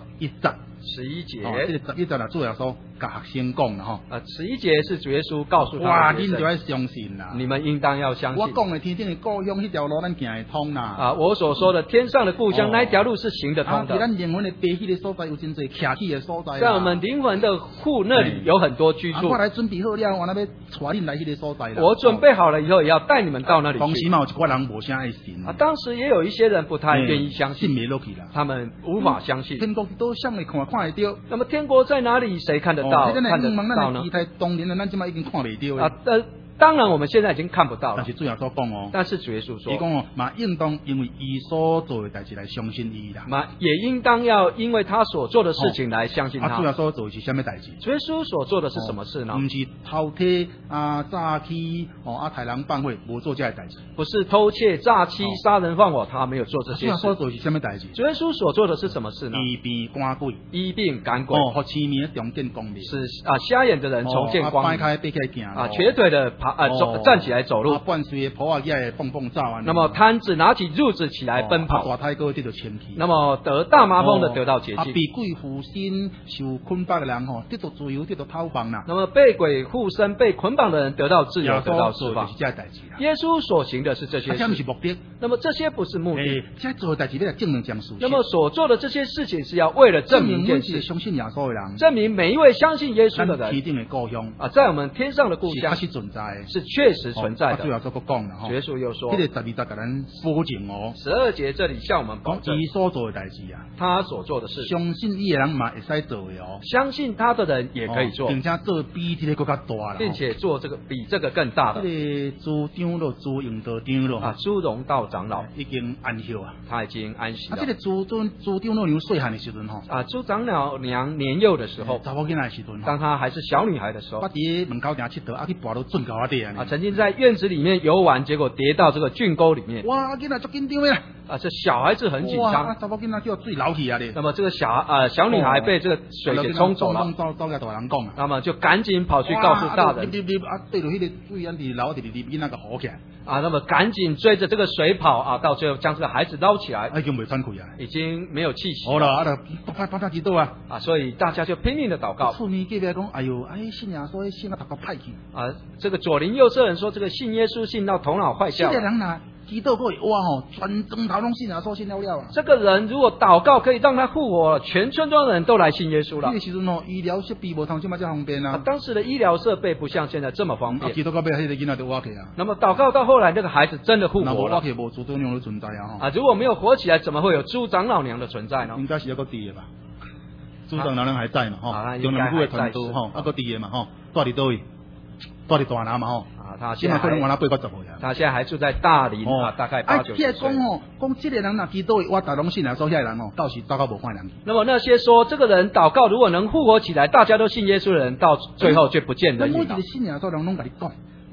11节。 这个11节啦，主耶稣甲学生讲啦 11节是主耶稣告诉他们， 哇，恁就要相信啦， 你们应当要相信。 我讲的天顶的故乡，迄条路咱行得通啦。 我所说的天上的故乡，那一条路是行得通的。 咱灵魂的背迄个所在有真侪徛起的所在。 在我们灵魂的户那里有很多居住。 我来准备好了，我那边带恁来迄个所在啦。 我准备好了以后，也要带你们到那里去。 当时嘛有一寡人无啥爱信当时也有一些人不太愿意相信， 信不落去啦， 他们无法相信。 天国都向你看得到， 那么天国在哪里？谁看得到？看得到呢？ 当年的咱即马已经看袂到当然我们现在已经看不到了。 但是主耶稣讲但是主耶稣说， 伊讲嘛应当因为伊所做的代志来相信伊啦。 也应当要因为他所做的事情来相信他。 主耶稣做的是什么代志？ 主耶稣所做的是什么事呢？ 不是偷窃诈欺杀人放火，无做这代志。 不是偷窃、诈欺、杀人放火，他没有做这些事。 主耶稣做的是什么代志？ 主耶稣所做的是什么事呢？ 医病赶鬼， 医病赶鬼。 和痴迷重见光明， 是瞎眼的人重见光明。 掰开背起行瘸腿的站起来走路。 半岁的婆仔蹦蹦照啊。 那么摊子拿起褥子起来奔跑。 大太哥得到前去。 那么得大麻风的得到洁净。 被鬼附身受捆绑的人得到自由，得到逃放啦。 那么被鬼附身被捆绑的人得到自由，得到释放。耶稣所行的是这些事。那么这些不是目的。 这做的代志要证明这样事。 那么所做的这些事情是要为了证明一件事， 相信耶稣的人， 证明每一位相信耶稣的人， 天顶的故乡在我们天上的故乡是存在， 是确实存在的。 主耶稣讲了， 耶稣又说， 这个12节给咱保证 12节这里向我们保证， 伊所做的代志他所做的事， 相信伊的人嘛会使做的相信他的人也可以做， 并且做比这个更加大了， 并且做这个比这个更大的。 这个朱长老、朱永道长老朱荣道长老已经安息了， 他已经安息了。 这个朱长老娘细汉的时阵朱长老娘年幼的时候， 查某囡仔的时阵， 当她还是小女孩的时候， 我伫门口顶佚佗，去跋到圳沟底曾经在院子里面游玩，结果跌到这个圳沟里面。 哇，囡仔足紧张的这小孩子很紧张。 查某囡仔叫水流去那么这个小女孩被这个水给冲走了， 走给大人讲那么就赶紧跑去告诉大人。 对着迄个水安伫流直直囡仔个好起来。 那么赶紧追着这个水跑到最后将这个孩子捞起来。 已经没喘气啊， 已经没有气息。 好了，把他知道所以大家就拼命的祷告。 厝面隔壁讲，哎呦，信耶稣，信到头壳歹去。 这个左邻右舍人说，这个信耶稣信到头脑坏掉了。 这个人呐，祈祷可以全村头拢信耶稣，信了了。 这个人如果祷告可以让他复活，全村庄的人都来信耶稣了。 那个时阵医疗设备无像现在这方便当时的医疗设备不像现在这么方便。 祈祷到尾，迄个囡仔就活起那么祷告到后来，那个孩子真的复活了。 活起无朱长老的存在如果没有活起来，怎么会有朱长老娘的存在呢？ 应该是要个第的吧。朱长老娘还在嘛？中南部的团队个第的嘛？住伫倒位？住伫大南嘛？ 他现在可能玩了8、90岁他现在还住在大林大概8、90岁。 讲这个人若祈祷，我大拢信耶稣，遐人到时祷告无看人。 那么那些说这个人祷告如果能复活起来，大家都信耶稣的人，到最后却不见人影了。 每一个信耶稣人拢甲你讲。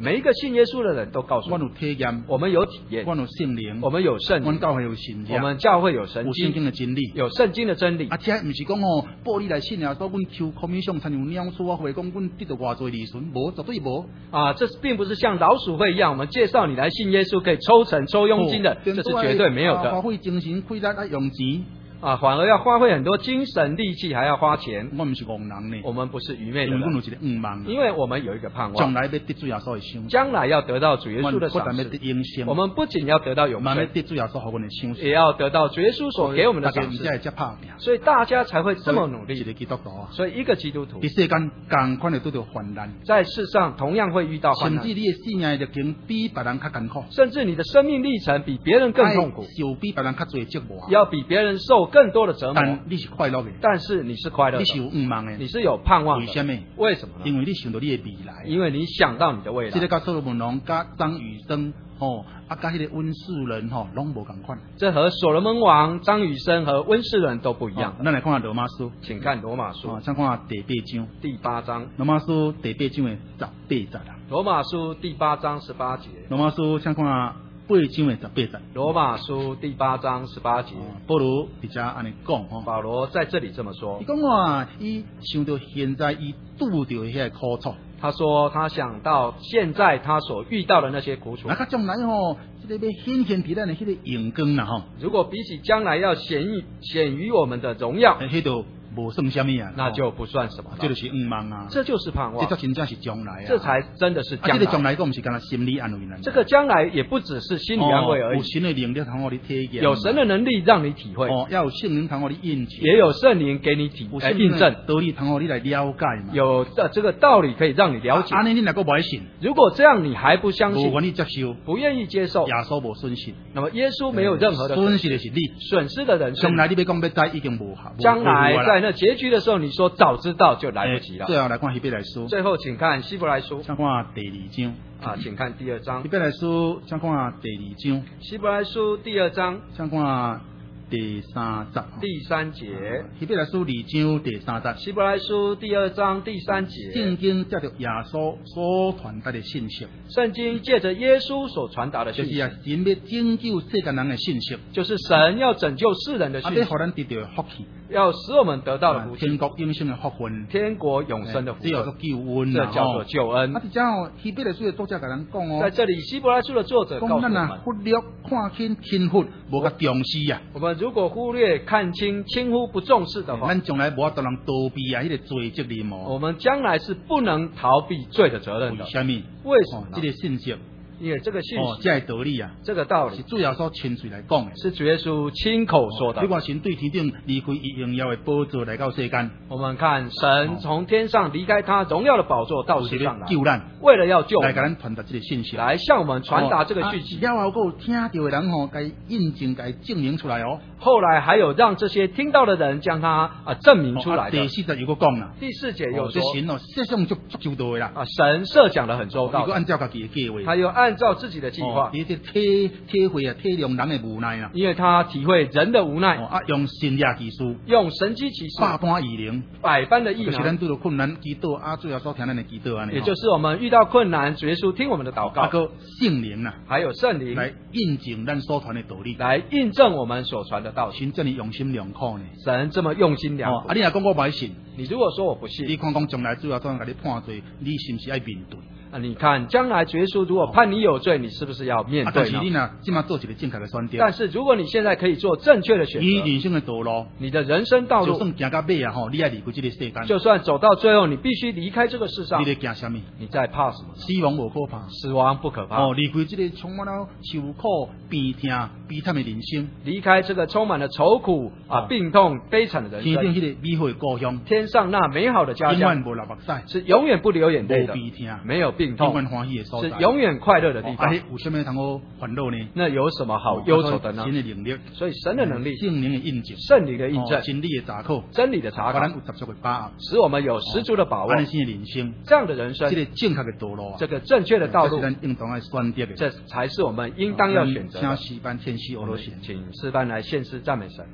每一个信耶稣的人都告诉我有体验， 我们有体验， 我有圣灵， 我们有圣灵， 我教会有信仰， 我们教会有神有圣经的真理， 有圣经的真理。 这不是讲报你来信耶稣，阮求空面上参像鸟鼠啊，会讲阮得到偌济利润，无绝对无。 这并不是像老鼠会一样，我们介绍你来信耶稣可以抽成抽佣金的，这是绝对没有的。 花费精神费力啊，用钱。 反而要花费很多精神力气，还要花钱。 我们是戆人呢， 我们不是愚昧的人， 因为我们有一个盼望， 将来要得主耶稣的赏， 将来要得到主耶稣的赏赐。我们不仅要得到永生，也要得到主耶稣所给我们的赏赐。所以大家才会这么努力。所以一个基督徒，在世上同样会遇到患难， 甚至你的信仰历程比别人较艰苦， 甚至你的生命历程比别人更痛苦， 受比别人较多折磨， 要比别人受更多的折磨， 但你是快乐的， 但是你是快乐的， 你是有盼望的， 你是有盼望的。为什么呢？ 因为你想到你的未来， 因为你想到你的未来。 这个甲所罗门王、甲张雨生、甲迄个温世仁拢无同款。 这和所罗门王、张雨生和温世仁都不一样。 咱来看下罗马书， 请看罗马书， 先看第8章， 第8章。 罗马书第8章的18节啦。 罗马书第8章18节。 罗马书先看8章的18节。 罗马书第8章18节。 保罗伫遮安尼讲， 保罗在这里这么说。 伊讲伊想到现在伊拄到迄个苦楚。 他说他想到现在他所遇到的那些苦楚。 那将来这个要显现伫咱的迄个荣光啦如果比起将来要显于我们的荣耀， 迄度无算什么啊， 那就不算什么了。 这就是盼望啊， 这就是盼望， 这真正是将来啊， 这才真的是将来。 这个将来不是干心理安慰呢， 这个将来也不只是心理安慰而已。 有神的能力通我你体验， 有神的能力让你体会。 要有圣灵通我你印证， 也有圣灵给你印证， 道理通我你来了解嘛。 有这个道理可以让你了解。 安尼你哪个不爱信？ 如果这样你还不相信， 不愿意接受， 不愿意接受， 耶稣无损失。 那么耶稣没有任何的损失的是你， 损失的人生。 将来你要讲要知已经无效， 将来在那结局的时候，你说早知道就来不及了。 最后来看希伯来书， 最后请看希伯来书， 先看第2章请看第2章。 希伯来书先看第2章， 希伯来书第2章， 先看第3节， 第3节。 希伯来书2章第3节， 希伯来书第2章第3节。 圣经借着耶稣所传达的信息， 圣经借着耶稣所传达的信息， 就是神要拯救世间人的信息， 就是神要拯救世人的信息， 要让咱得到福气， 要使我们得到的福气， 天国永生的福分， 天国永生的福分， 这叫做救恩， 这叫做救恩。 希伯来书的作者跟咱讲在这里希伯来书的作者告诉我们， 忽略看轻轻忽，无甲重视啊。 我们如果忽略、看轻、轻忽、不重视的话， 咱将来无法度能逃避啊，迄个罪责任哦。 我们将来是不能逃避罪的责任的。 为什么？ 为什么呢？ 这个信息。 因为这个信息， 这个道理啊， 这个道理是主耶稣亲嘴来讲的， 是主耶稣亲口说的。 你看神对天顶离开伊荣耀的宝座来到世间， 我们看神从天上离开他荣耀的宝座到世上来， 救咱， 为了要救来给咱传达这个信息， 来向我们传达这个讯息。 了后个听到的人该印证、该证明出来哦。 后来还有让这些听到的人将它证明出来的。 第4节有个讲啦， 第4节有说， 神实际上就周到的啦。 神设想的很周到， 按照自己的计划， 他又按照自己的计划， 你体会啊，体谅人的无奈啊， 因为他体会人的无奈， 用神迹奇事， 用神迹奇事， 百般异能， 百般的异能， 就是咱遇到困难祈祷主耶稣听咱的祈祷安尼， 也就是我们遇到困难，主耶稣听我们的祷告， 圣灵啊， 还有圣灵来印证咱所传的道理， 来印证我们所传的道理。 神这么用心良苦呢， 神这么用心良苦。 你若讲我不信， 你如果说我不信， 你看将来主耶稣给你判罪，你是不是要面对？ 你看将来主耶稣如果判你有罪，你是不是要面对呢？ 但是你呢，今嘛做一个正确的选择。 但是如果你现在可以做正确的选择， 你人生的道路， 你的人生道路， 就算行到尾啊，你要离开这个世间， 就算走到最后，你必须离开这个世上。 你在惊什么？ 你在怕什么？ 死亡无可怕， 死亡不可怕。 离开这个充满了受苦、悲痛、悲惨的人生， 离开这个充满了愁苦病痛、悲惨的人生。 天上这个美好的故乡， 天上那美好的家乡， 永远无流目屎， 是永远不流眼泪的， 无悲痛， 没有病痛， 永远欢喜的所在， 是永远快乐的地方。 有什么通好烦恼呢？ 那有什么好忧愁的呢？ 神的能力， 所以神的能力， 圣灵的印证， 圣灵的印证， 真理的查考， 真理的查考，使我们有十足的把握。这样的人生， 这个正确的道路， 这个正确的道路， 这才是我们应当要选择的。 请诗班献诗， 请诗班来献诗赞美神。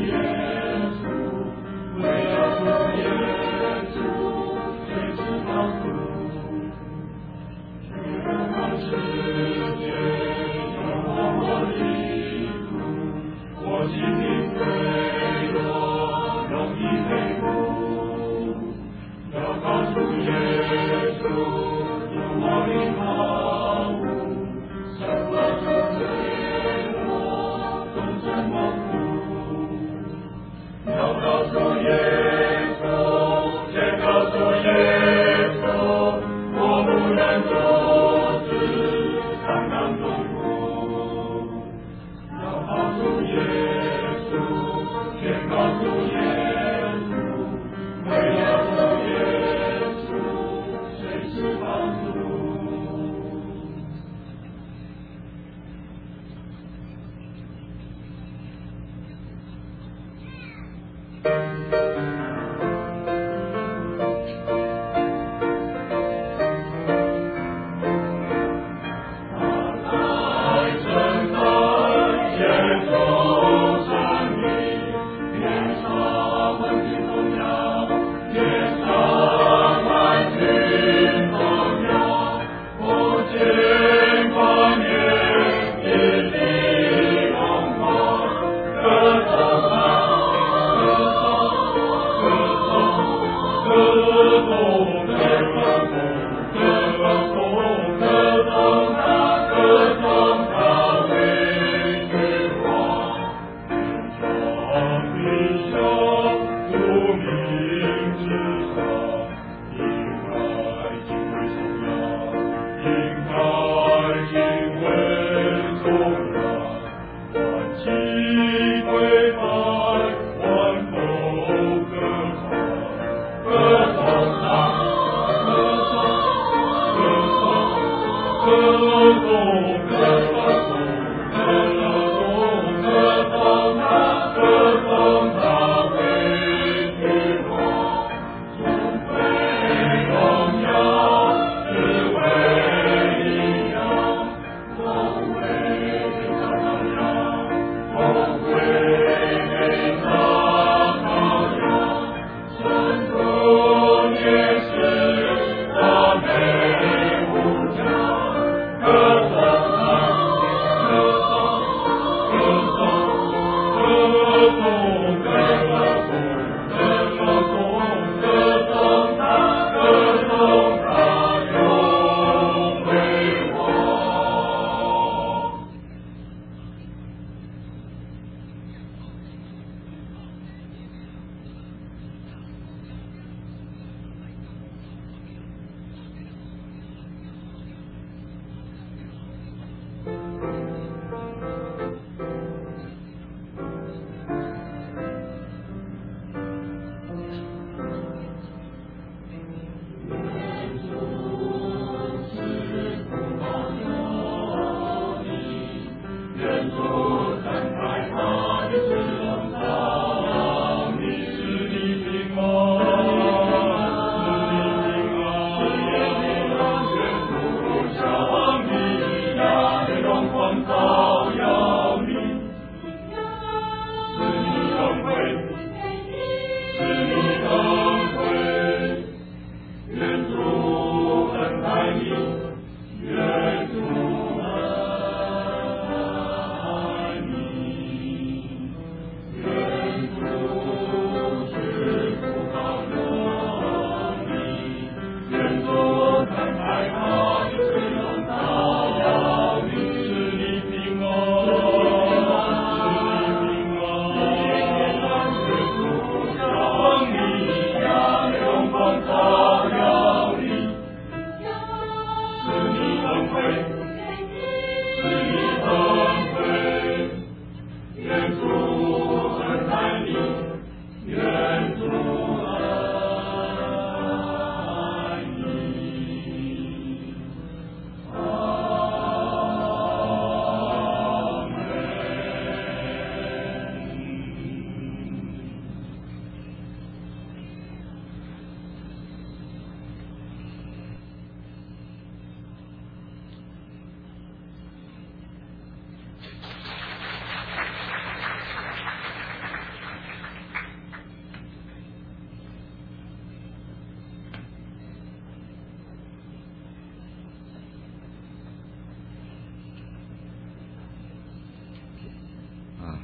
歌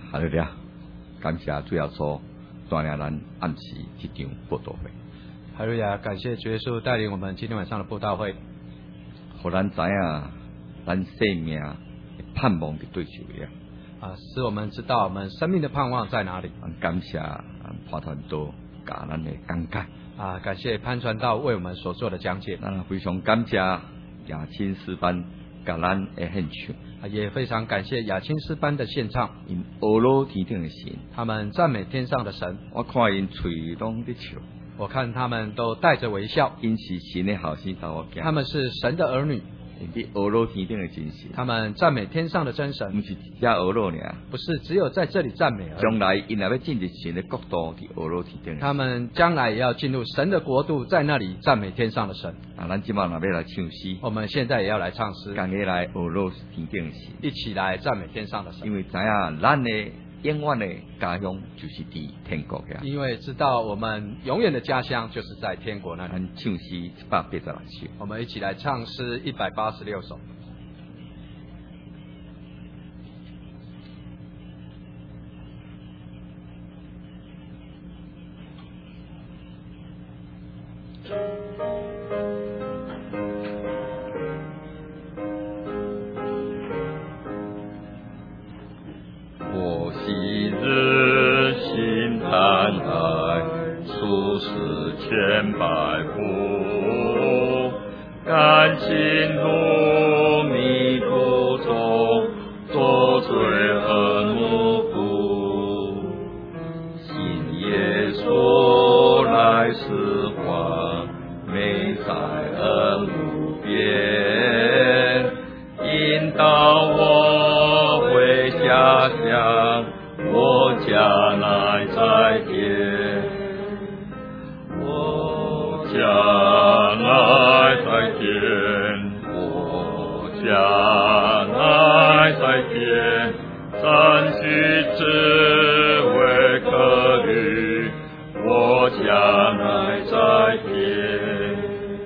哈利路亚！感谢主耶稣带领咱暗时这场布道会。 哈利路亚！感谢主耶稣带领我们今天晚上的布道会， 互咱知影咱生命的盼望伫对手呀。 使我们知道我们生命的盼望在哪里。 感谢华团道甲咱的讲解。 感谢潘传道为我们所做的讲解。 咱非常感谢雅青诗班甲咱的献唱。 也非常感谢雅青诗班的献唱， 因俄罗天顶的神， 他们赞美天上的神。 我看因嘴拢在笑， 我看他们都带着微笑。 因是神的好心找我讲， 他们是神的儿女。 因俄罗天顶的真神， 他们赞美天上的真神， 不是只俄罗尔， 不是只有在这里赞美而已。 将来因也要进入神的国度，伫俄罗天顶。 他们将来也要进入神的国度，在那里赞美天上的神。 咱今晚若要来唱诗， 我们现在也要来唱诗， 赶快来俄罗天顶的神， 一起来赞美天上的神。 因为知影咱的永远的家乡就是伫天国呀。 因为知道我们永远的家乡就是在天国那里。 咱唱诗186首， 我们一起来唱诗186首。 我昔日心坦白，数十千百步，甘心入迷途中，多罪很无辜。信耶稣来释放，美哉恩无边，引导我回家乡，我家乃在天，我家乃在天，我家乃在天，赞许智慧可虑，我家乃在天，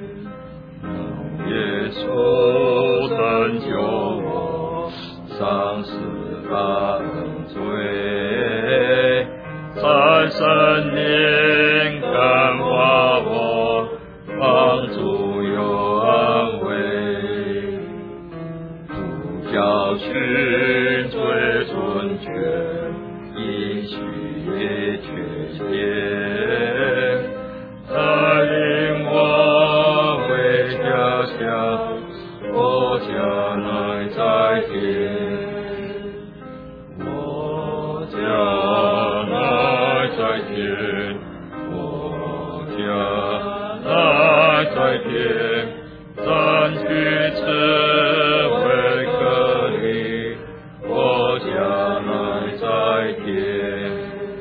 耶稣拯救我，丧失大恩罪，在生命感化我，帮助有安慰，主教训最纯全，应许也确切，带领我回家乡，我家乃在天，我家乃在天，我家乃在天，赞许智慧可虑，我家乃在天，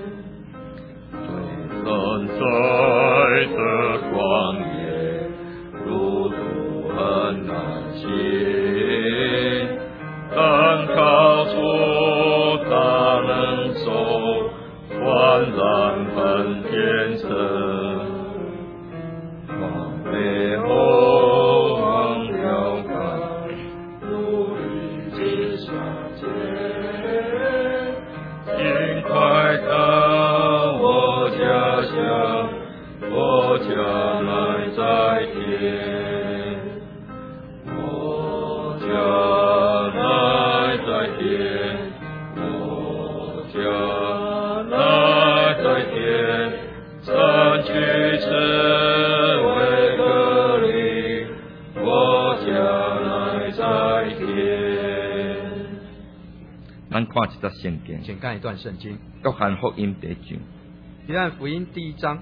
最深在的旷野，路途很难行，但靠主他能走，焕然很天成，往背后忘了看，努力去向前，尽快到我家乡，我家乃在天，我家乃在天，我家乃在天，赞许智慧可虑，我家乃在天。咱看一则圣经， 请看一段圣经， 约翰福音第1章， 约翰福音第1章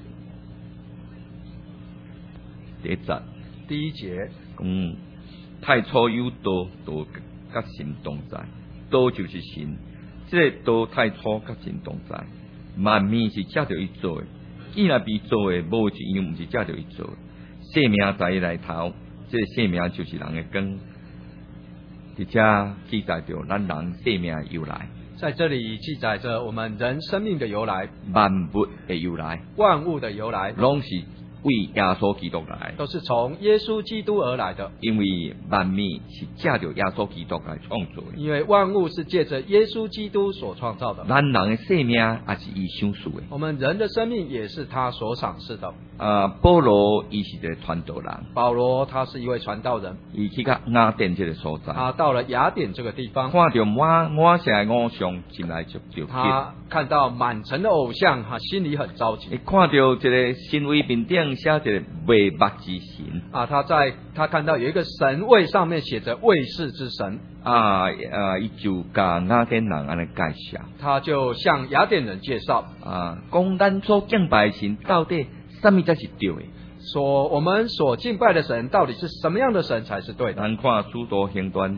第1节， 第1节， 太初有道，道甲神同在，道就是神。这个道太初甲神同在，万物是借着伊做的，伊若被做的，无一样毋是借着伊做的。生命在伊内头，这个生命就是人的光。伫遮记载着咱人生命的由来， 在这里记载着我们人生命的由来， 万物的由来， 万物的由来， 拢是为耶稣基督来， 都是从耶稣基督而来的。 因为万物是借着耶稣基督来创造的， 因为万物是借着耶稣基督所创造的。 咱人的生命也是伊赏赐的。 我们人的生命也是他所赏赐的。 保罗伊是一个传道人， 保罗他是一位传道人， 伊去到雅典这个所在， 他到了雅典这个地方， 看到满城的偶像，进来就他看到满城的偶像，他心里很着急。 看到一个神位面顶写一个未捌之神他看到有一个神位上面写着未识之神伊就甲雅典人安尼介绍， 他就向雅典人介绍讲咱所敬拜的神到底什么才是对的， 说我们所敬拜的神到底是什么样的神才是对的。 咱看使徒行传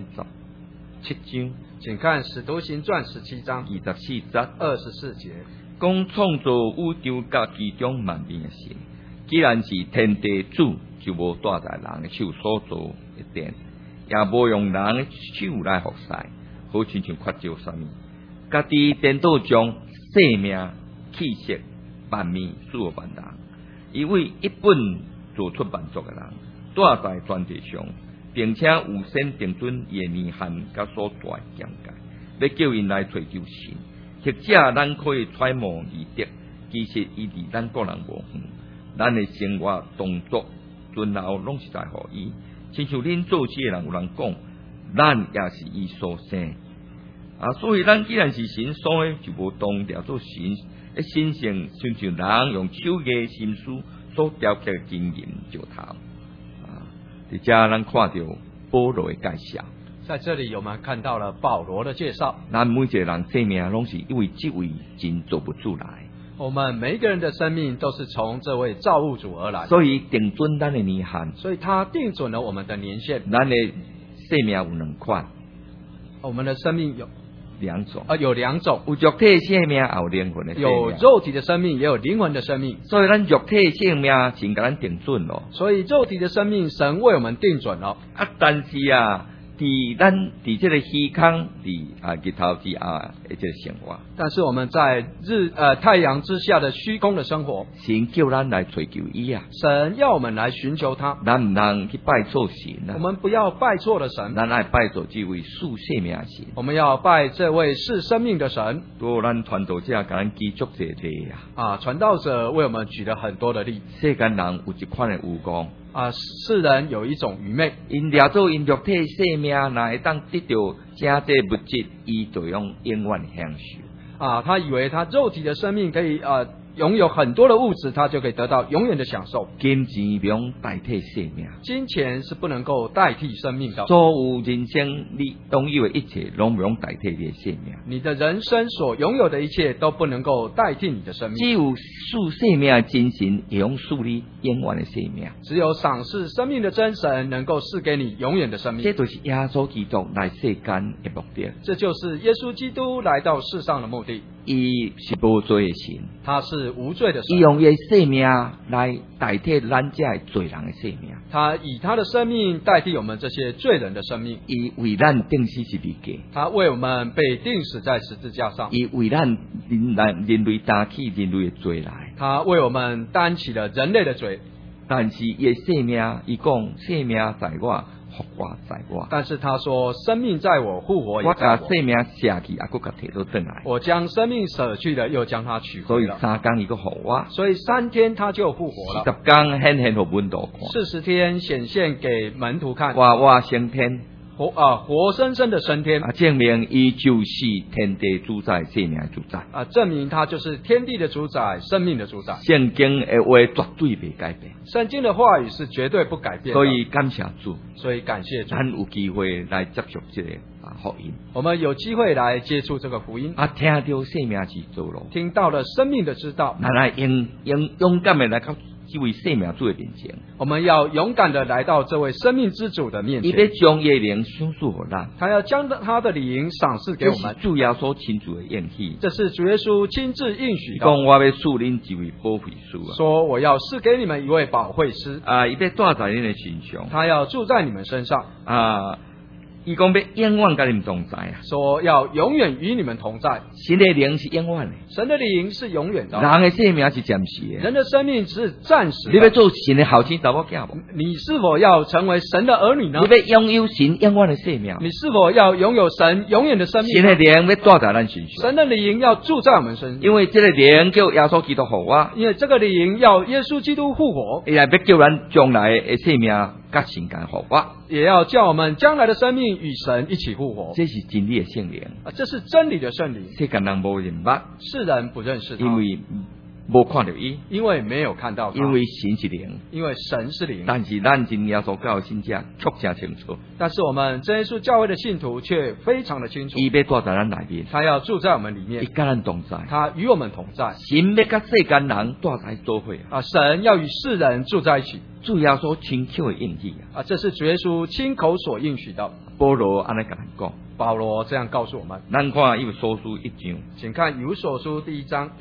17章， 请看使徒行传17章 24节 24节， 讲创造宇宙甲其中万变的神，既然是天地主，就无带在人的手所做的殿，也无用人的手来服侍，好亲像缺少什么，家己颠倒将生命、气息、万物所万人，因为一本做出万族的人，带在全地上，并且有先定准伊的年限甲所在疆界，要叫因来追求神。或者咱可以揣摩而得，其实伊离咱个人无远，咱的生活动作尊后拢是在乎伊。亲像恁做事的人有人讲，咱也是伊所生所以咱既然是神所的，就无当调做神的神性，亲像人用手艺心思所雕刻的金银石头伫遮咱看到保罗的介绍。 在这里我们看到了保罗的介绍， 咱每一个人生命拢是因为这位真造物主来， 我们每一个人的生命都是从这位造物主而来， 所以定准咱的年限， 所以他定准了我们的年限。 咱的生命有两款， 我们的生命有两种有两种， 有肉体的生命，也有灵魂的生命， 有肉体的生命，也有灵魂的生命。 所以咱肉体的生命神给咱定准了， 所以肉体的生命神为我们定准了但是伫这个虚空日头之下的这个生活， 但是我们在太阳之下的虚空的生活， 神叫咱来追求伊神要我们来寻求他， 咱唔通去拜错神我们不要拜错了神， 咱爱拜做这位赐生命的神， 我们要拜这位是生命的神。 多咱传道者甲咱举足这例传道者为我们举了很多的例， 世间人有一款的有光世人有一种愚昧， 因掠做因肉体生命，若会当得到正这物质，伊就用永远享受他以为他肉体的生命可以拥有很多的物质，他就可以得到永远的享受。 金钱不用代替生命， 金钱是不能够代替生命的。 所有人生你拥有的一切，拢不用代替你的生命。 你的人生所拥有的一切都不能够代替你的生命。 只有赐生命的真神，会用赐你永远的生命。 只有赏赐生命的真神，能够赐给你永远的生命。 这就是耶稣基督来世间的目的。 这就是耶稣基督来到世上的目的。 伊是无罪的神， 他是无罪的神。 伊用伊的生命来代替咱这罪人的生命。 他以他的生命代替我们这些罪人的生命。 伊为咱钉死十字架， 他为我们被钉死在十字架上。 伊为咱人类担起人类的罪来。 他为我们担起了人类的罪。 但是伊的生命，伊讲生命在我，复活在我。 但是他说生命在我，复活也在我。 我把生命舍去，也佫甲摕倒转来。 我将生命舍去了，又将它取回了。 所以3天伊佫复活。 所以3天他就复活了。 40天显现互门徒看。 40天显现给门徒看。 活升天。 活生生的升天证明伊就是天地主宰，生命的主宰证明他就是天地的主宰，生命的主宰。 圣经的话绝对不改变， 圣经的话语是绝对不改变的。 所以感谢主， 所以感谢主， 咱有机会来接触这个福音。 我们有机会来接触这个福音听到生命之道路， 听到了生命的之道， 咱来勇敢的来到这位生命主的面前， 我们要勇敢的来到这位生命之主的面前。 伊要将伊的灵赏赐给咱， 他要将他的灵赏赐给我们。 主耶稣亲自的应许， 这是主耶稣亲自应许的。 讲我要赐恁一位保惠师说我要赐给你们一位保惠师伊要住在恁的身上， 他要住在你们身上伊讲要永远甲你们同在啊！ 说要永远与你们同在。 神的灵是永远的， 神的灵是永远的。 人的生命是暂时的， 人的生命是暂时的。 你要做神的后生查某囝无？ 你是否要成为神的儿女呢？ 你要拥有神永远的生命？ 你是否要拥有神永远的生命？ 神的灵要住在咱身上， 神的灵要住在我们身上， 因为这个灵叫耶稣基督复活， 因为这个灵要耶稣基督复活， 也要叫咱将来的生命甲神间复活， 也要叫我们将来的生命与神一起复活。 这是真理的圣灵啊，这是真理的圣灵。 世间人无认捌， 世人不认识他， 因为无看到伊， 因为没有看到他， 因为神是灵， 因为神是灵。 但是咱真耶稣教的信者确实清楚， 但是我们真耶稣教会的信徒却非常的清楚， 伊要住在咱内面， 他要住在我们里面， 伊甲咱同在， 他与我们同在。 神要甲世间人住在做伙啊，神要与世人住在一起。 主耶稣亲口的应许啊，这是主耶稣亲口所应许的。 保罗安尼甲咱讲， 保罗这样告诉我们。 咱看以弗所书1章， 请看以弗所书第1章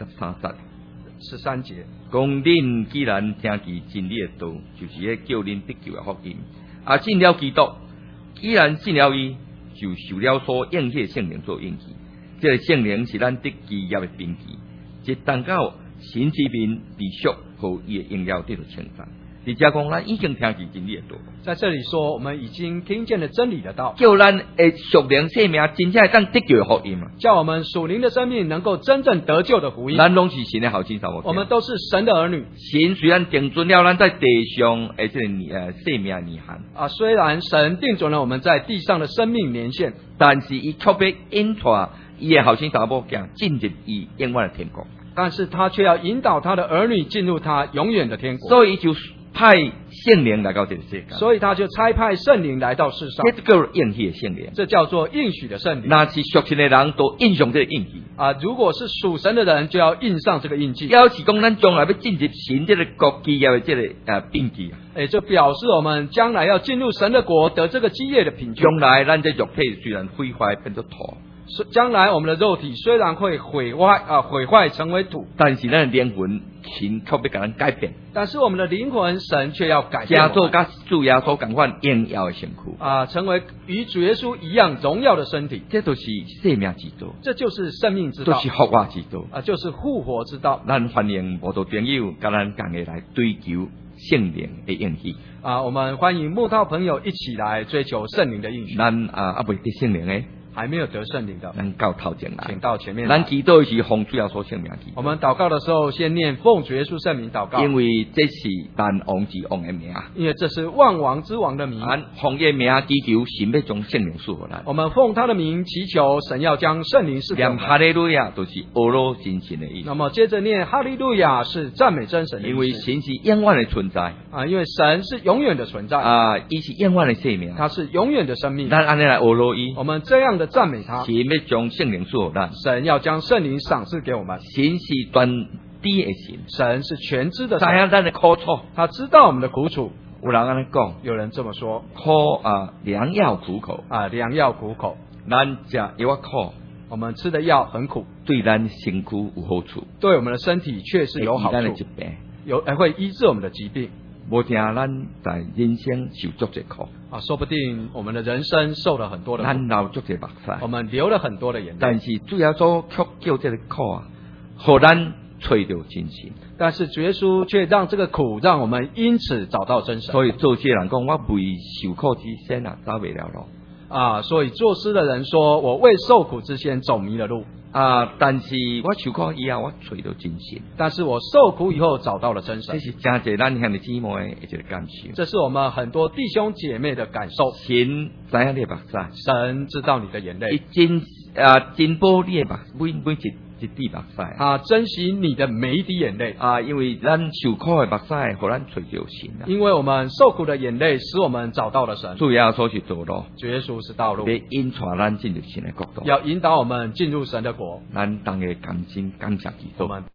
13节， 讲恁既然听其真理的道，就是咧叫恁得救的福音。啊，信了基督，既然信了伊，就受了所应许的圣灵做应许。这个圣灵是咱得基业的凭据，一等到神之面被赎，和伊的荣耀得到称赞。而且讲，咱已经听其真理的道。 在这里说，我们已经听见了真理的道， 叫咱的属灵生命真正当得救的福音嘛， 叫我们属灵的生命能够真正得救的福音。 咱拢是神的后生查某囝， 我们都是神的儿女。 神虽然定准了咱在地上这个生命年限啊，虽然神定准了我们在地上的生命年限， 但是伊却要引带伊的后生查某囝进入伊永远的天国。 但是他却要引导他的儿女进入他永远的天国， 所以就派圣灵来到这个世界， 所以他就差派圣灵来到世上， 这叫应许的圣灵， 这叫做应许的圣灵。 那是属神的人都印上这个印记啊，如果是属神的人，就要印上这个印记。 要是讲咱将来要进入神这个国基业的这个凭据啊， 就表示我们将来要进入神的国，得这个基业的凭据。 将来咱这肉体虽然毁坏变作土， 将来我们的肉体虽然会毁坏成为土， 但是咱的灵魂神却要给咱改变。 但是我们的灵魂神却要改变， 加做甲主耶稣同款荣耀的身躯啊，成为与主耶稣一样荣耀的身体。 这都是生命之道， 这就是生命之道， 就是复活之道啊，就是复活之道。 咱欢迎慕道朋友甲咱共下来追求圣灵的应许啊，我们欢迎慕道朋友一起来追求圣灵的应许。 咱未得圣灵的。 还没有得圣灵的， 咱到头前来， 请到前面来。 咱祈祷是奉主耶稣圣名祈祷。 我们祷告的时候，先念奉主耶稣圣名祷告， 因为这是万王之王的名， 因为这是万王之王的名。 咱奉耶名祈求神要将圣灵赐给咱。 我们奉他的名祈求神要将圣灵赐给我们。 念哈利路亚都是阿罗真神的意思。 那么接着念哈利路亚是赞美真神的意思。 因为神是永远的存在啊，因为神是永远的存在啊，伊是永远的生命， 他是永远的生命。 咱安尼来阿罗伊， 我们这样的赞美他。 神要将圣灵赐给咱， 神要将圣灵赏赐给我们。 神是全知的神， 神是全知的神， 知影咱的苦楚， 他知道我们的苦楚。 有人安尼讲， 有人这么说， 良药苦口啊，良药苦口。 咱食药苦， 我们吃的药很苦， 对咱身躯有好处， 对我们的身体确实有好处，会医治我们的疾病。 无听咱在人生受足者苦啊，说不定我们的人生受了很多的苦， 咱流足者目屎， 我们流了很多的眼泪。 但是主耶稣却叫这个苦互咱找到真神。 但是主耶稣却让这个苦，让我们因此找到真神。 所以做诗人讲，我为受苦之先走未了路啊，所以作诗的人说，我为受苦之先走迷了路啊。但是我受苦以后，我找到真神。 但是我受苦以后找到了真神。 这是真侪咱兄弟姊妹的一个感受。 这是我们很多弟兄姐妹的感受。 神知影你的目屎， 神知道你的眼泪， 真保你的每一滴目屎， 啊，珍惜你的每一滴眼泪啊，因为咱受苦的目屎，互咱找到神啊。 因为我们受苦的眼泪，使我们找到了神。 主耶稣是道路， 主耶稣是道路， 要引带咱进入神的国度， 要引导我们进入神的国。 咱当个感谢基督。